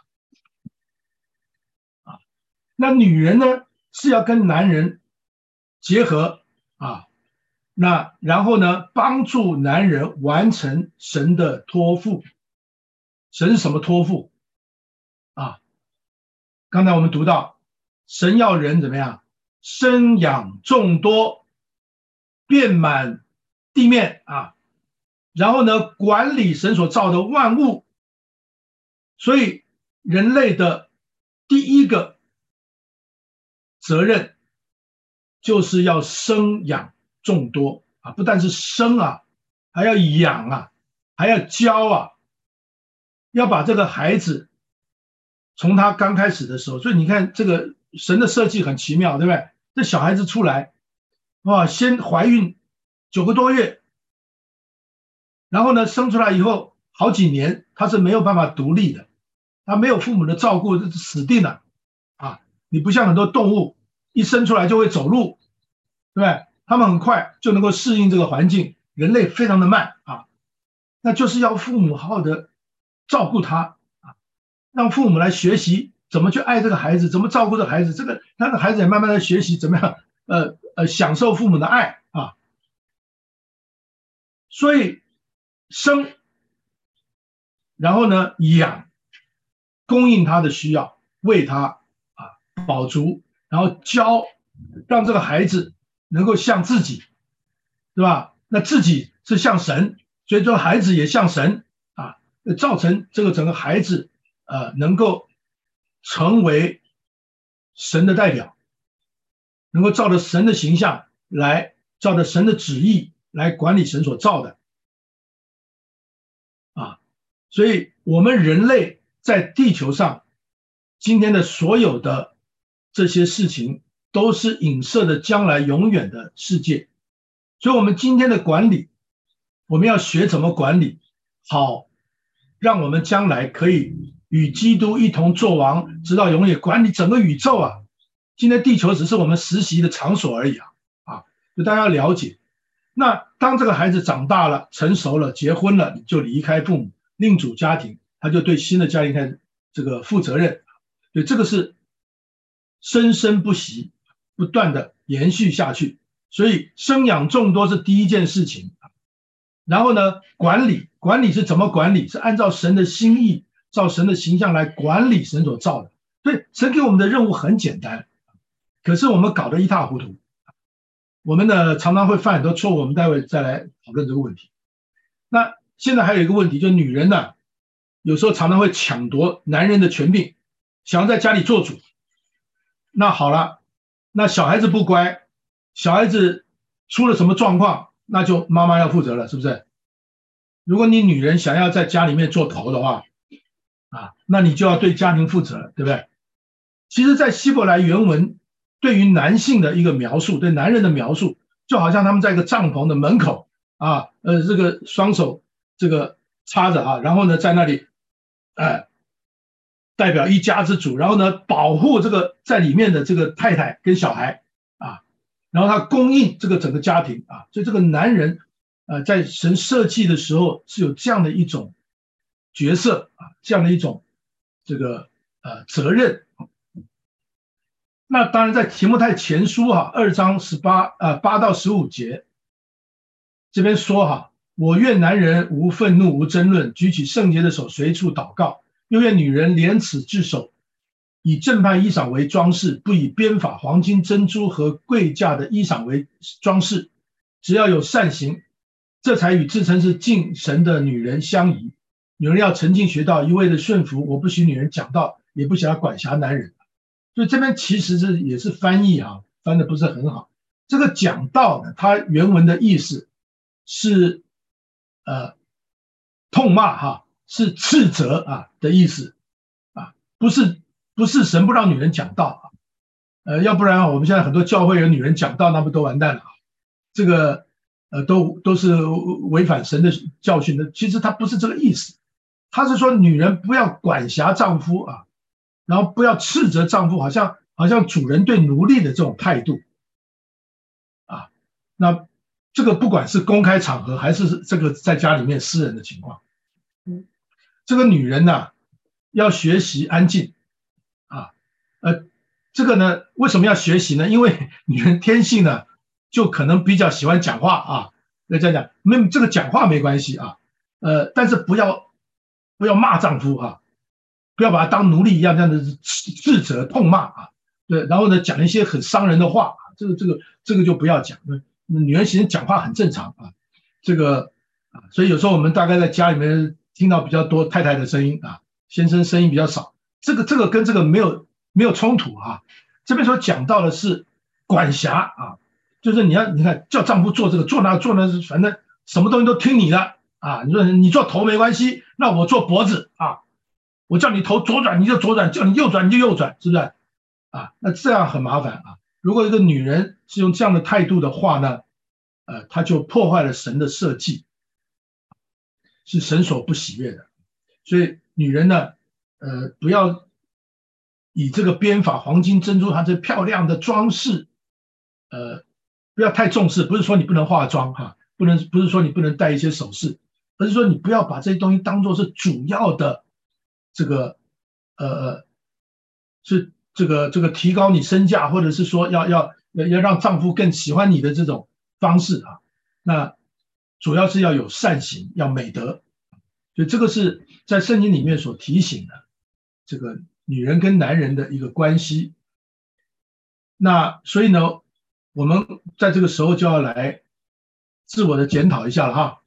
啊，那女人呢是要跟男人结合啊，那然后呢帮助男人完成神的托付。神是什么托付啊？刚才我们读到，神要人怎么样？生养众多，遍满地面啊，然后呢，管理神所造的万物。所以人类的第一个责任就是要生养众多啊，不但是生啊，还要养啊，还要教啊，要把这个孩子从他刚开始的时候，所以你看这个神的设计很奇妙，对不对？这小孩子出来，哇，先怀孕九个多月，然后呢，生出来以后好几年他是没有办法独立的，他没有父母的照顾，死定了啊！你不像很多动物，一生出来就会走路，对不对？他们很快就能够适应这个环境，人类非常的慢啊，那就是要父母好好的照顾他啊，让父母来学习怎么去爱这个孩子，怎么照顾这个孩子，这个让孩子也慢慢的学习怎么样，呃呃，享受父母的爱啊。所以生，然后呢养，供应他的需要，为他啊饱足，然后教，让这个孩子能够像自己，对吧？那自己是像神，所以这个孩子也像神啊，造成这个整个孩子呃能够成为神的代表，能够照着神的形象来，照着神的旨意来管理神所造的啊。所以我们人类在地球上今天的所有的这些事情都是影射的将来永远的世界。所以我们今天的管理，我们要学怎么管理好，让我们将来可以与基督一同作王，直到永远，管理整个宇宙啊。今天地球只是我们实习的场所而已啊，啊，就大家要了解。那当这个孩子长大了、成熟了、结婚了，你就离开父母，另组家庭，他就对新的家庭开始这个负责任。所以这个是生生不息，不断的延续下去。所以生养众多是第一件事情。然后呢，管理，管理是怎么管理？是按照神的心意，照神的形象来管理神所造的。所以神给我们的任务很简单，可是我们搞得一塌糊涂。我们呢常常会犯很多错误，我们待会再来讨论这个问题。那现在还有一个问题，就是女人呢，有时候常常会抢夺男人的权柄，想要在家里做主。那好了，那小孩子不乖，小孩子出了什么状况，那就妈妈要负责了，是不是？如果你女人想要在家里面做头的话， 啊，那你就要对家庭负责，对不对？其实，在希伯来原文对于男性的一个描述，对男人的描述，就好像他们在一个帐篷的门口啊，呃，这个双手这个插着啊，然后呢，在那里，呃，代表一家之主，然后呢，保护这个在里面的这个太太跟小孩啊，然后他供应这个整个家庭啊，所以这个男人，呃，在神设计的时候是有这样的一种角色啊，这样的一种这个呃责任。那当然，在提摩太前书哈、啊、二章十八呃八到十五节这边说哈、啊，我愿男人无愤怒无争论，举起圣洁的手随处祷告，又愿女人廉耻自守，以正派衣裳为装饰，不以编法、黄金、珍珠和贵价的衣裳为装饰，只要有善行，这才与自称是敬神的女人相宜。女人要沉静学道，一味的顺服，我不许女人讲道，也不许她管辖男人。所以这边其实是也是翻译啊，翻的不是很好。这个讲道呢，它原文的意思是呃痛骂哈，是斥责啊的意思啊，不是不是神不让女人讲道啊，呃，要不然我们现在很多教会有女人讲道，那不都完蛋了啊？这个呃都都是违反神的教训的。其实他不是这个意思，他是说女人不要管辖丈夫啊。然后不要斥责丈夫，好像好像主人对奴隶的这种态度，啊，那这个不管是公开场合还是这个在家里面私人的情况，嗯，这个女人呢、啊、要学习安静，啊，呃，这个呢为什么要学习呢？因为女人天性呢就可能比较喜欢讲话啊，那这样讲，没这个讲话没关系啊，呃，但是不要不要骂丈夫啊。不要把他当奴隶一样这样的斥责痛骂啊，对，然后呢讲一些很伤人的话，这个这个这个就不要讲。女人其实讲话很正常啊，这个啊，所以有时候我们大概在家里面听到比较多太太的声音啊，先生声音比较少，这个这个跟这个没有没有冲突啊。这边所讲到的是管辖啊，就是你要你看叫丈夫做这个做那做那，反正什么东西都听你的啊。你说你做头没关系，那我做脖子啊。我叫你头左转你就左转，叫你右转你就右转，是不是？啊，那这样很麻烦啊。如果一个女人是用这样的态度的话呢，呃，她就破坏了神的设计，是神所不喜悦的。所以女人呢，呃，不要以这个编法、黄金、珍珠，它这漂亮的装饰，呃，不要太重视。不是说你不能化妆哈，不能不是说你不能戴一些首饰，而是说你不要把这些东西当作是主要的。这个呃是这个这个提高你身价，或者是说要要要让丈夫更喜欢你的这种方式啊，那主要是要有善行，要美德，所以这个是在圣经里面所提醒的这个女人跟男人的一个关系。那所以呢，我们在这个时候就要来自我的检讨一下了哈。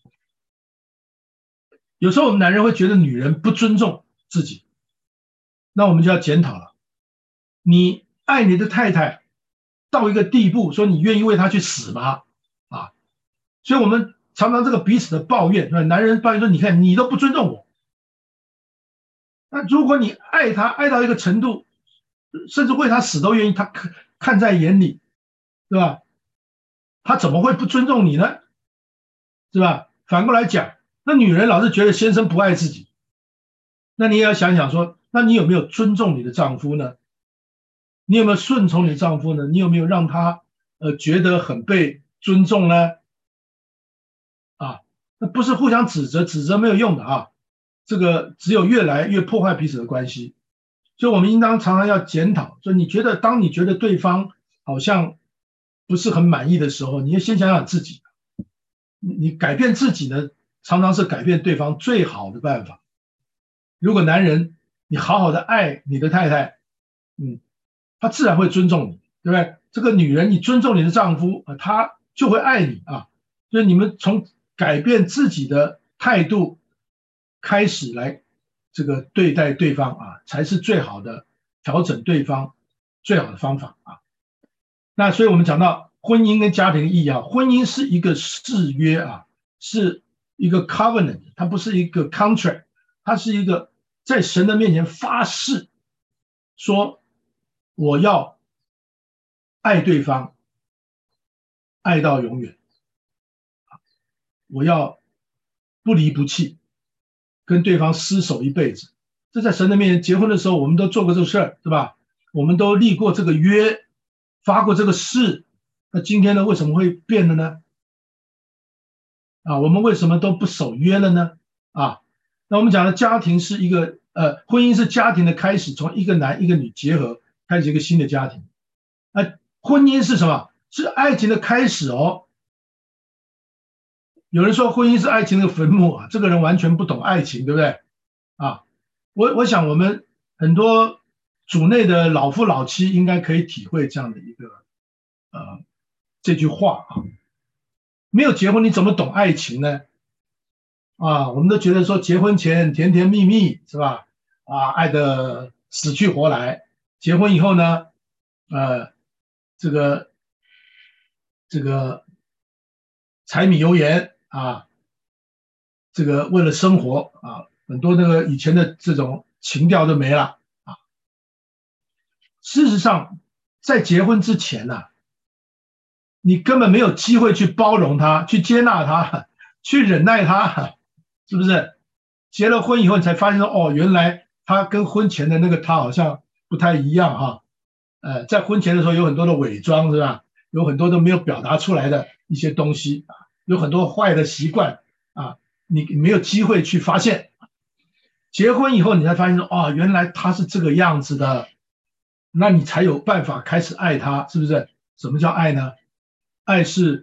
有时候我们男人会觉得女人不尊重自己，那我们就要检讨了。你爱你的太太到一个地步，说你愿意为她去死吗？啊，所以我们常常这个彼此的抱怨，男人抱怨说：“你看你都不尊重我。”那如果你爱她爱到一个程度，甚至为她死都愿意，她看看在眼里，对吧？她怎么会不尊重你呢？是吧？反过来讲，那女人老是觉得先生不爱自己，那你也要想想说，那你有没有尊重你的丈夫呢？你有没有顺从你的丈夫呢？你有没有让他呃觉得很被尊重呢？啊，那不是互相指责，指责没有用的啊，这个只有越来越破坏彼此的关系。所以我们应当常常要检讨，说你觉得当你觉得对方好像不是很满意的时候，你要先想想自己，你你改变自己呢，常常是改变对方最好的办法。如果男人你好好的爱你的太太，嗯，她自然会尊重你，对不对？这个女人你尊重你的丈夫，呃，她就会爱你啊。所以你们从改变自己的态度开始来这个对待对方啊，才是最好的调整对方最好的方法啊。那所以我们讲到婚姻跟家庭的意义啊，婚姻是一个誓约啊，是一个 covenant， 它不是一个 contract， 它是一个在神的面前发誓，说我要爱对方，爱到永远，我要不离不弃，跟对方厮守一辈子。这在神的面前，结婚的时候我们都做过这个事儿，对吧？我们都立过这个约，发过这个誓。那今天呢，为什么会变了呢？啊，我们为什么都不守约了呢？啊，那我们讲的家庭是一个呃，婚姻是家庭的开始，从一个男一个女结合，开始一个新的家庭。啊，婚姻是什么？是爱情的开始哦。有人说婚姻是爱情的坟墓啊，这个人完全不懂爱情，对不对？啊，我我想我们很多主内的老夫老妻应该可以体会这样的一个呃这句话啊。没有结婚你怎么懂爱情呢？啊，我们都觉得说结婚前甜甜蜜蜜是吧？啊，爱得死去活来。结婚以后呢，呃，这个这个柴米油盐啊，这个为了生活啊，很多那个以前的这种情调都没了啊。事实上，在结婚之前呢、啊，你根本没有机会去包容他，去接纳他，去忍耐他，是不是？结了婚以后，你才发现说，哦，原来他跟婚前的那个他好像不太一样哈。呃，在婚前的时候有很多的伪装，是吧？有很多都没有表达出来的一些东西啊，有很多坏的习惯啊，你没有机会去发现。结婚以后，你才发现说，哦，原来他是这个样子的，那你才有办法开始爱他，是不是？什么叫爱呢？爱是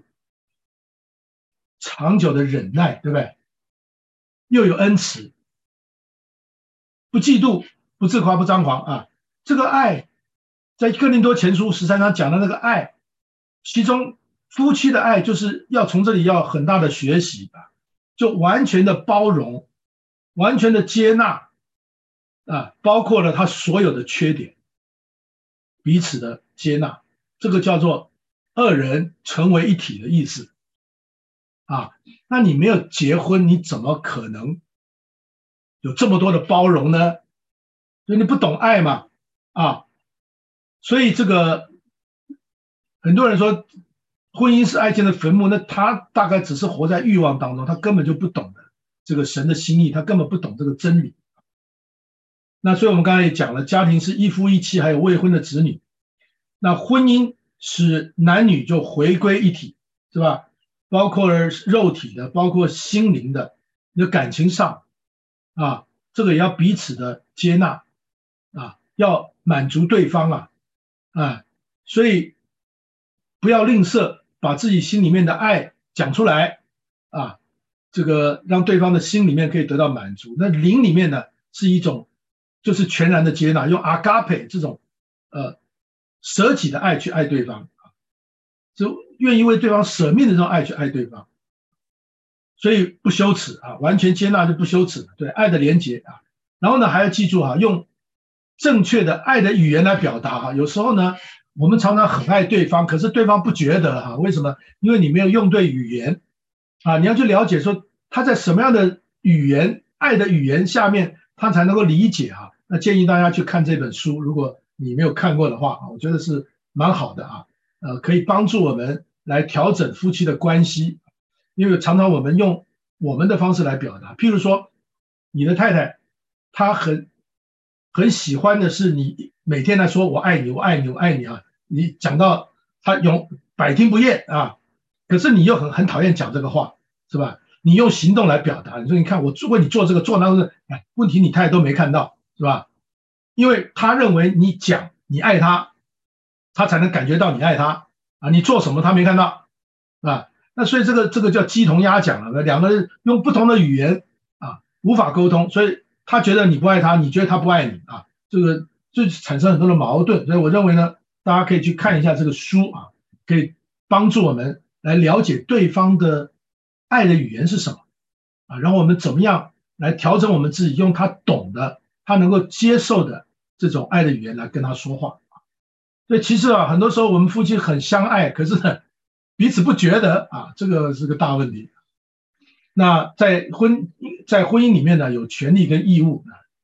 长久的忍耐，对不对？又有恩慈，不嫉妒，不自夸，不张狂啊！这个爱，在哥林多前书十三章讲的那个爱，其中夫妻的爱就是要从这里要很大的学习啊，就完全的包容，完全的接纳啊，包括了他所有的缺点，彼此的接纳，这个叫做二人成为一体的意思啊。那你没有结婚，你怎么可能有这么多的包容呢？所以你不懂爱嘛，啊，所以这个很多人说婚姻是爱情的坟墓，那他大概只是活在欲望当中，他根本就不懂得这个神的心意，他根本不懂这个真理。那所以我们刚才也讲了，家庭是一夫一妻，还有未婚的子女。那婚姻使男女就回归一体，是吧？包括肉体的，包括心灵的，有感情上啊，这个也要彼此的接纳啊，要满足对方啊，啊，所以不要吝啬，把自己心里面的爱讲出来啊，这个让对方的心里面可以得到满足。那灵里面呢，是一种就是全然的接纳，用 agape 这种呃舍己的爱去爱对方。就愿意为对方舍命的这种爱去爱对方，所以不羞耻啊，完全接纳就不羞耻，对爱的连结啊。然后呢，还要记住哈、啊，用正确的爱的语言来表达哈、啊。有时候呢，我们常常很爱对方，可是对方不觉得哈、啊，为什么？因为你没有用对语言啊，你要去了解说他在什么样的语言、爱的语言下面，他才能够理解啊。那建议大家去看这本书，如果你没有看过的话，我觉得是蛮好的啊。呃，可以帮助我们来调整夫妻的关系，因为常常我们用我们的方式来表达，譬如说，你的太太她很很喜欢的是你每天来说我爱你，我爱你，我爱你啊，你讲到她永百听不厌啊，可是你又很很讨厌讲这个话，是吧？你用行动来表达，你说你看我为你做这个做那个，哎，问题你太太都没看到，是吧？因为她认为你讲你爱她。他才能感觉到你爱他啊，你做什么他没看到啊，那所以这个这个叫鸡同鸭讲了，两个人用不同的语言啊无法沟通，所以他觉得你不爱他，你觉得他不爱你啊，这个就产生很多的矛盾。所以我认为呢，大家可以去看一下这个书啊，可以帮助我们来了解对方的爱的语言是什么啊，然后我们怎么样来调整我们自己，用他懂的、他能够接受的这种爱的语言来跟他说话。所以其实啊，很多时候我们夫妻很相爱，可是呢，彼此不觉得啊，这个是个大问题。那在婚在婚姻里面呢，有权利跟义务，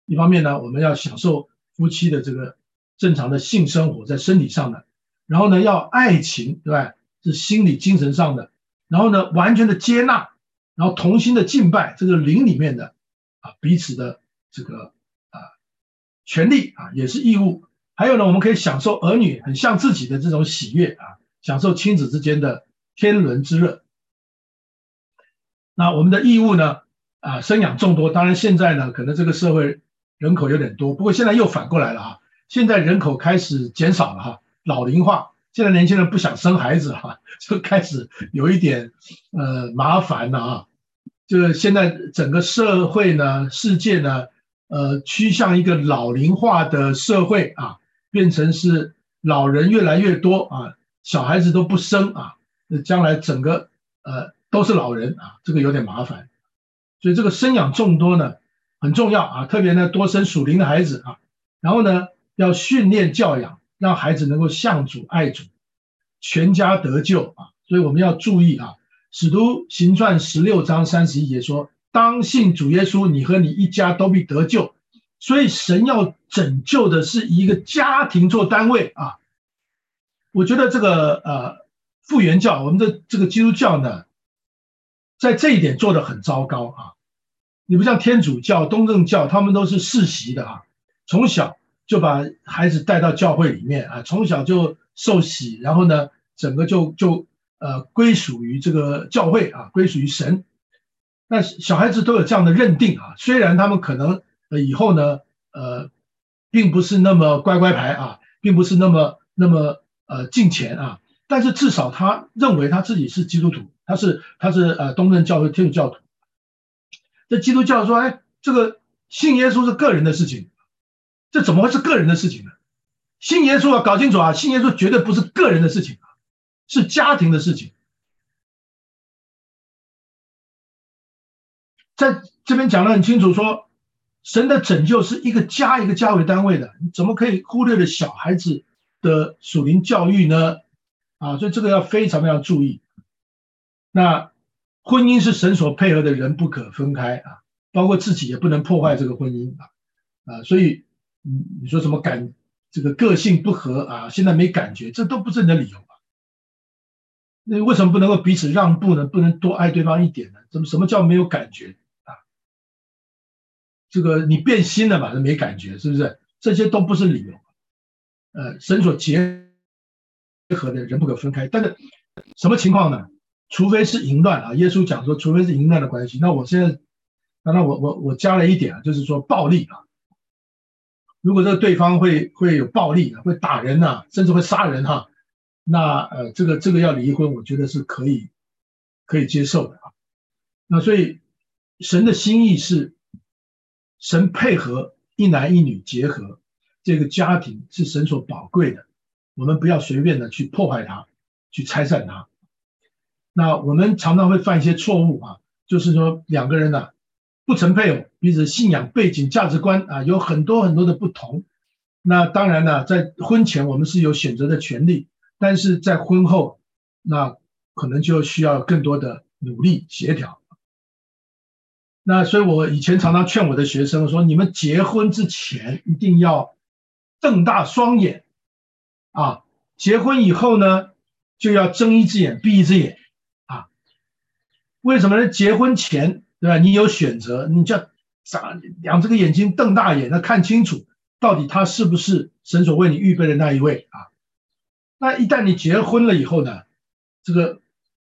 一方面呢，我们要享受夫妻的这个正常的性生活，在身体上的，然后呢，要爱情，对吧？是心理精神上的，然后呢，完全的接纳，然后同心的敬拜，这个灵里面的啊彼此的这个啊权利啊也是义务。还有呢，我们可以享受儿女很像自己的这种喜悦啊，享受亲子之间的天伦之乐。那我们的义务呢，啊，生养众多。当然现在呢，可能这个社会人口有点多，不过现在又反过来了啊，现在人口开始减少了哈，老龄化。现在年轻人不想生孩子哈，就开始有一点呃麻烦了啊。这个现在整个社会呢，世界呢，呃，趋向一个老龄化的社会啊，变成是老人越来越多啊，小孩子都不生啊，那将来整个呃都是老人啊，这个有点麻烦。所以这个生养众多呢很重要啊，特别呢多生属灵的孩子啊，然后呢要训练教养。让孩子能够向主爱主，全家得救啊！所以我们要注意啊，《使徒行传》十六章三十一节说：“当信主耶稣，你和你一家都必得救。”所以神要拯救的是一个家庭做单位啊。我觉得这个呃复原教，我们的这个基督教呢，在这一点做得很糟糕啊。你不像天主教、东正教，他们都是世袭的啊，从小就把孩子带到教会里面啊，从小就受洗，然后呢，整个就就呃归属于这个教会啊，归属于神。那小孩子都有这样的认定啊，虽然他们可能呃以后呢呃并不是那么乖乖牌啊，并不是那么那么呃敬虔啊，但是至少他认为他自己是基督徒，他是他是呃东正教会天主教徒。这基督教说，哎，这个信耶稣是个人的事情。这怎么会是个人的事情呢？信耶稣啊，搞清楚啊，信耶稣绝对不是个人的事情啊，是家庭的事情。在这边讲得很清楚说，说神的拯救是一个家一个家为单位的，你怎么可以忽略了小孩子的属灵教育呢？啊，所以这个要非常非常注意。那婚姻是神所配合的人不可分开啊，包括自己也不能破坏这个婚姻啊啊，所以。嗯，你说什么感这个个性不合啊？现在没感觉，这都不是你的理由啊。那为什么不能够彼此让步呢？不能多爱对方一点呢？怎么什么叫没有感觉啊？这个你变心了嘛？没感觉是不是？这些都不是理由。呃，神所结合的人不可分开。但是什么情况呢？除非是淫乱啊。耶稣讲说，除非是淫乱的关系。那我现在，当然我我我加了一点啊，就是说暴力啊。如果这个对方会会有暴力，会打人呐、啊，甚至会杀人哈、啊，那呃，这个这个要离婚，我觉得是可以可以接受的啊。那所以神的心意是，神配合一男一女结合，这个家庭是神所宝贵的，我们不要随便的去破坏它，去拆散它。那我们常常会犯一些错误啊，就是说两个人呢、啊。不成配偶，彼此信仰背景、价值观啊，有很多很多的不同。那当然呢，在婚前我们是有选择的权利，但是在婚后，那可能就需要更多的努力协调。那所以我以前常常劝我的学生说，你们结婚之前一定要瞪大双眼啊，结婚以后呢，就要睁一只眼闭一只眼啊。为什么呢？结婚前对吧？你有选择，你就要长两这个眼睛瞪大眼，那看清楚到底他是不是神所为你预备的那一位啊？那一旦你结婚了以后呢，这个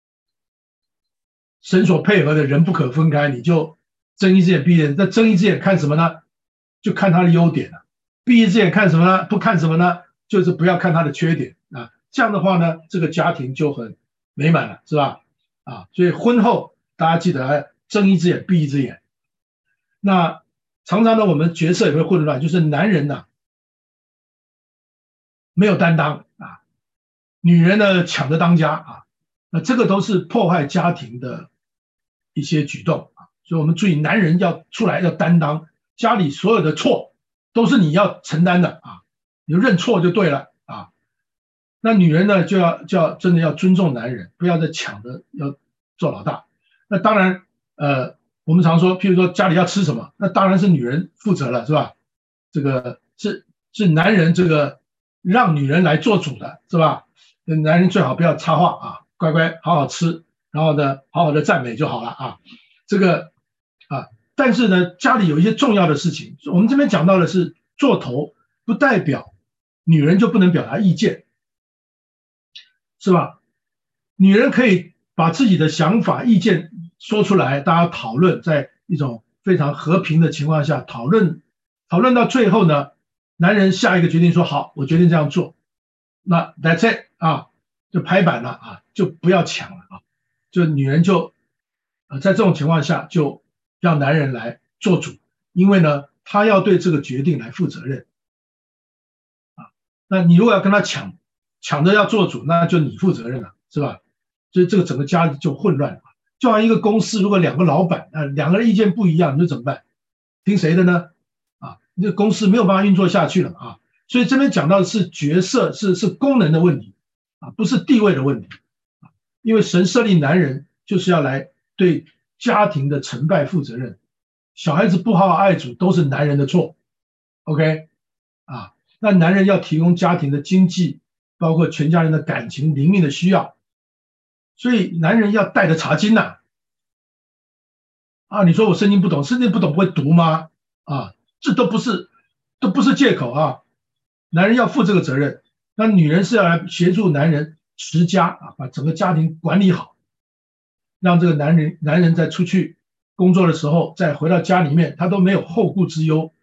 神所配合的人不可分开，你就睁一只眼闭一只眼。那睁一只眼看什么呢？就看他的优点了。闭一只眼看什么呢？不看什么呢？就是不要看他的缺点啊。这样的话呢，这个家庭就很美满了，是吧？啊，所以婚后大家记得。睁一只眼闭一只眼，那常常呢，我们角色也会混乱，就是男人呢、啊、没有担当啊，女人呢抢着当家啊，那这个都是破坏家庭的一些举动啊，所以我们注意，男人要出来要担当，家里所有的错都是你要承担的啊，你就认错就对了啊。那女人呢就要就要真的要尊重男人，不要再抢着要做老大。那当然。呃， 我们常说，譬如说家里要吃什么，那当然是女人负责了，是吧？这个是是男人这个让女人来做主的，是吧？男人最好不要插话啊，乖乖好好吃，然后呢，好好的赞美就好了啊。这个啊，但是呢，家里有一些重要的事情，我们这边讲到的是做头，不代表女人就不能表达意见，是吧？女人可以把自己的想法、意见说出来，大家讨论，在一种非常和平的情况下讨论，讨论到最后呢，男人下一个决定说好，我决定这样做，那 that's it 啊，就拍板了啊，就不要抢了啊，就女人就呃在这种情况下就让男人来做主，因为呢，他要对这个决定来负责任啊。那你如果要跟他抢，抢着要做主，那就你负责任了，是吧？所以这个整个家就混乱了。就像一个公司，如果两个老板啊、呃、两个人意见不一样，你就怎么办？听谁的呢？啊，这个公司没有办法运作下去了啊。所以这边讲到的是角色，是是功能的问题啊，不是地位的问题啊。因为神设立男人就是要来对家庭的成败负责任，小孩子不好好爱主都是男人的错 ，OK 啊？那男人要提供家庭的经济，包括全家人的感情、灵命的需要。所以男人要带着茶巾呐、啊，啊，你说我圣经不懂，圣经不懂不会读吗？啊，这都不是都不是借口啊，男人要负这个责任，那女人是要来协助男人持家啊，把整个家庭管理好，让这个男人男人在出去工作的时候，再回到家里面，他都没有后顾之忧。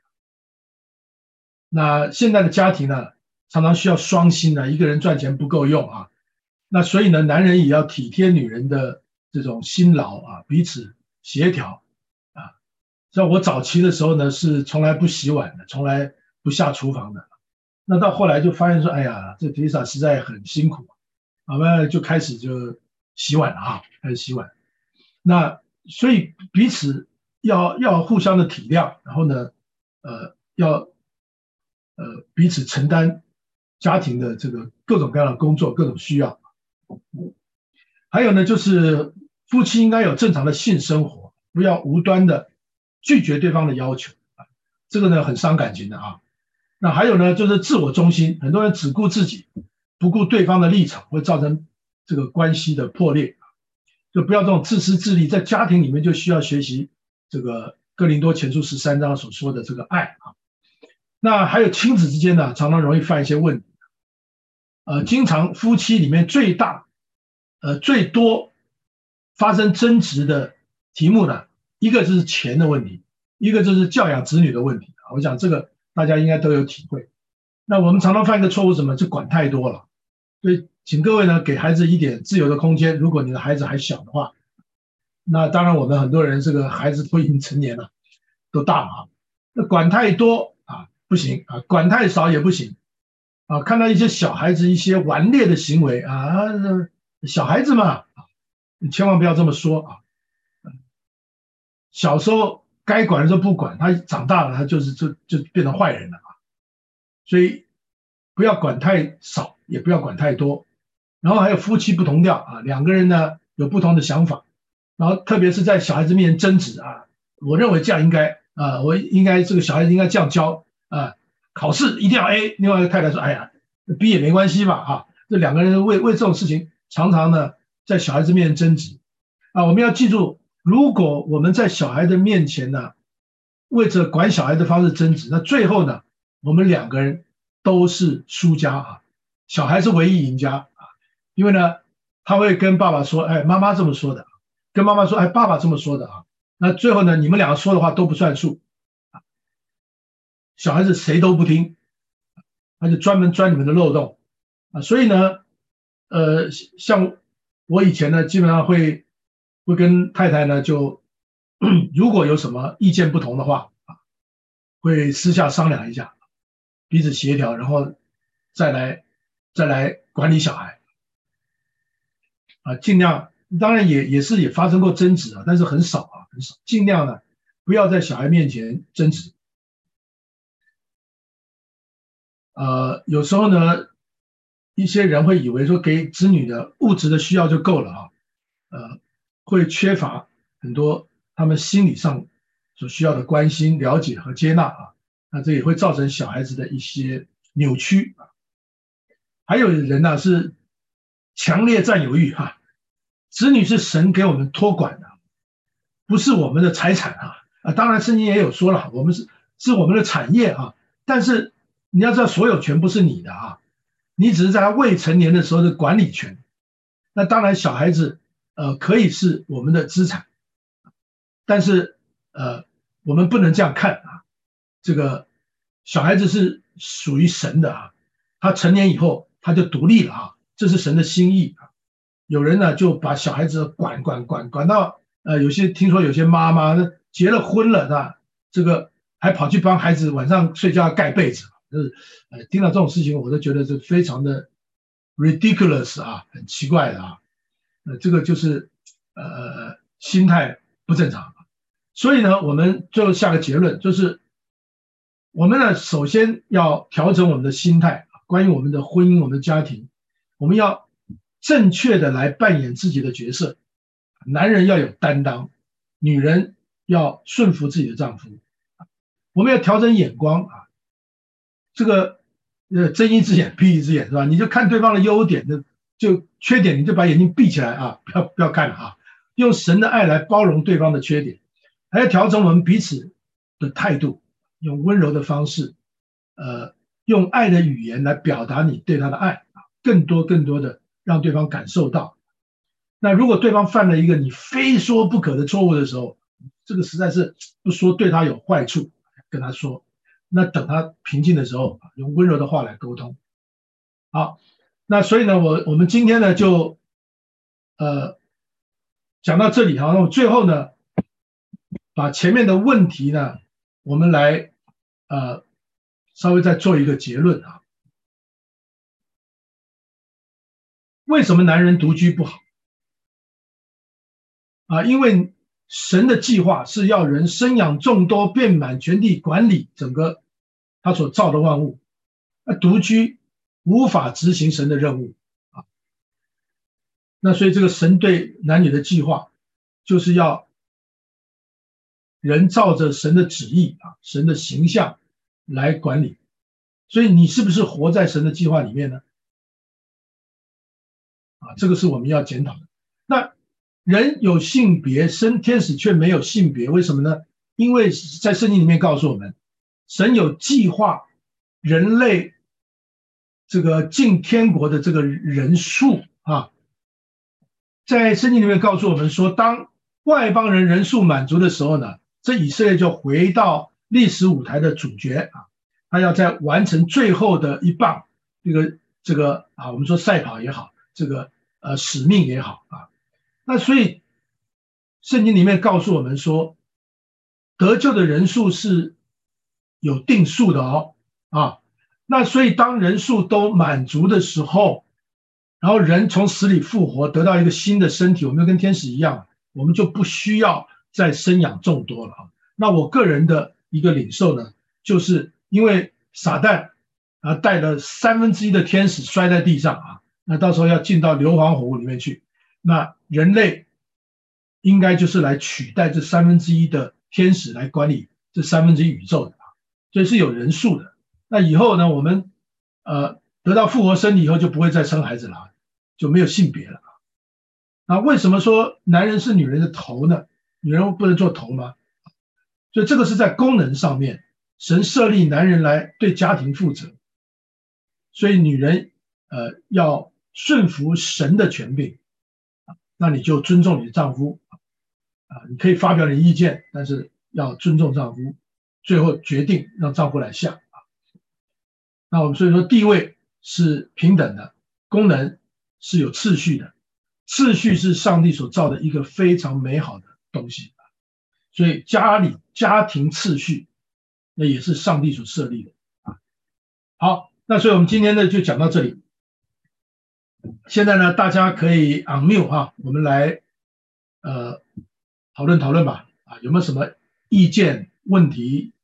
那现在的家庭呢，常常需要双薪的，一个人赚钱不够用啊。那所以呢，男人也要体贴女人的这种辛劳啊，彼此协调啊。像我早期的时候呢，是从来不洗碗的，从来不下厨房的。那到后来就发现说，哎呀，这提莎实在很辛苦，我们就开始就洗碗了啊，开始洗碗。那所以彼此要要互相的体谅，然后呢，呃，要呃彼此承担家庭的这个各种各样的工作，各种需要。还有呢，就是夫妻应该有正常的性生活，不要无端的拒绝对方的要求啊，这个呢很伤感情的啊。那还有呢，就是自我中心，很多人只顾自己，不顾对方的立场，会造成这个关系的破裂。就不要这种自私自利，在家庭里面就需要学习这个哥林多前书十三章所说的这个爱啊。那还有亲子之间呢，常常容易犯一些问题。呃，经常夫妻里面最大。呃，最多发生争执的题目呢，一个就是钱的问题，一个就是教养子女的问题啊。我想这个大家应该都有体会。那我们常常犯一个错误，什么？就管太多了。所以，请各位呢，给孩子一点自由的空间。如果你的孩子还小的话，那当然我们很多人这个孩子都已经成年了，都大了啊。那管太多啊不行啊，管太少也不行啊。看到一些小孩子一些顽劣的行为啊。小孩子嘛，你千万不要这么说啊！小时候该管的时候不管，他长大了他就是就就变成坏人了啊！所以不要管太少，也不要管太多。然后还有夫妻不同调啊，两个人呢有不同的想法，然后特别是在小孩子面前争执啊，我认为这样应该啊，我应该这个小孩子应该这样教啊，考试一定要 A。另外一个太太说，哎呀 ，B 也没关系吧啊！这两个人为为这种事情。常常呢，在小孩子面前争执啊，我们要记住，如果我们在小孩的面前呢，为着管小孩的方式争执，那最后呢，我们两个人都是输家啊，小孩是唯一赢家啊，因为呢，他会跟爸爸说，哎，妈妈这么说的，跟妈妈说，哎，爸爸这么说的啊，那最后呢，你们两个说的话都不算数啊，小孩子谁都不听，他就专门钻你们的漏洞啊，所以呢。呃，像我以前呢，基本上会会跟太太呢，就如果有什么意见不同的话啊，会私下商量一下，彼此协调，然后再来再来管理小孩啊，尽量当然也也是也发生过争执啊，但是很少啊，很少，尽量呢不要在小孩面前争执。呃，有时候呢。一些人会以为说给子女的物质的需要就够了啊，呃，会缺乏很多他们心理上所需要的关心、了解和接纳啊，那这也会造成小孩子的一些扭曲啊。还有人呢、啊、是强烈占有欲哈、啊，子女是神给我们托管的，不是我们的财产啊啊！当然圣经也有说了，我们是是我们的产业啊，但是你要知道所有权不是你的啊，你只是在他未成年的时候的管理权。那当然小孩子呃可以是我们的资产，但是呃我们不能这样看啊，这个小孩子是属于神的啊，他成年以后他就独立了啊，这是神的心意啊。有人呢就把小孩子管管管管到呃，有些听说有些妈妈结了婚了，那这个还跑去帮孩子晚上睡觉盖被子，就是呃听到这种事情我都觉得是非常的 ridiculous 啊，很奇怪的啊，呃这个就是呃心态不正常。所以呢，我们最后下个结论就是，我们呢首先要调整我们的心态，关于我们的婚姻、我们的家庭，我们要正确的来扮演自己的角色。男人要有担当，女人要顺服自己的丈夫。我们要调整眼光啊，这个呃睁一只眼闭一只眼是吧？你就看对方的优点，就缺点你就把眼睛闭起来啊，不要不要看了啊，用神的爱来包容对方的缺点。还要调整我们彼此的态度，用温柔的方式，呃，用爱的语言来表达你对他的爱，更多更多的让对方感受到。那如果对方犯了一个你非说不可的错误的时候，这个实在是不说对他有坏处，跟他说，那等他平静的时候，用温柔的话来沟通。好，那所以呢，我我们今天呢就呃讲到这里哈，那么最后呢，把前面的问题呢，我们来呃稍微再做一个结论啊。为什么男人独居不好？啊，因为神的计划是要人生养众多，遍满全地，管理整个他所造的万物。那独居无法执行神的任务啊。那所以这个神对男女的计划，就是要人照着神的旨意啊，神的形象来管理。所以你是不是活在神的计划里面呢？啊，这个是我们要检讨的。那人有性别，生天使却没有性别，为什么呢？因为在圣经里面告诉我们，神有计划人类这个进天国的这个人数啊，在圣经里面告诉我们说，当外邦人人数满足的时候呢，这以色列就回到历史舞台的主角啊，他要在完成最后的一棒，这个这个啊，我们说赛跑也好，这个呃使命也好啊，那所以圣经里面告诉我们说，得救的人数是有定数的哦啊，那所以当人数都满足的时候，然后人从死里复活，得到一个新的身体，我们就跟天使一样，我们就不需要再生养众多了啊。那我个人的一个领受呢，就是因为撒旦啊带了三分之一的天使摔在地上啊，那到时候要进到硫磺火湖里面去，那人类应该就是来取代这三分之一的天使来管理这三分之一宇宙的啊，所以是有人数的。那以后呢，我们呃得到复活身体以后就不会再生孩子了，就没有性别了。那为什么说男人是女人的头呢？女人不能做头吗？所以这个是在功能上面，神设立男人来对家庭负责，所以女人呃要顺服神的权柄，那你就尊重你的丈夫啊，你可以发表你的意见，但是要尊重丈夫，最后决定让丈夫来下啊。那我们所以说地位是平等的，功能是有次序的，次序是上帝所造的一个非常美好的东西，所以家里家庭次序那也是上帝所设立的啊。好，那所以我们今天呢就讲到这里。现在呢大家可以 unmute 哈，我们来呃讨论讨论吧啊，有没有什么意见问题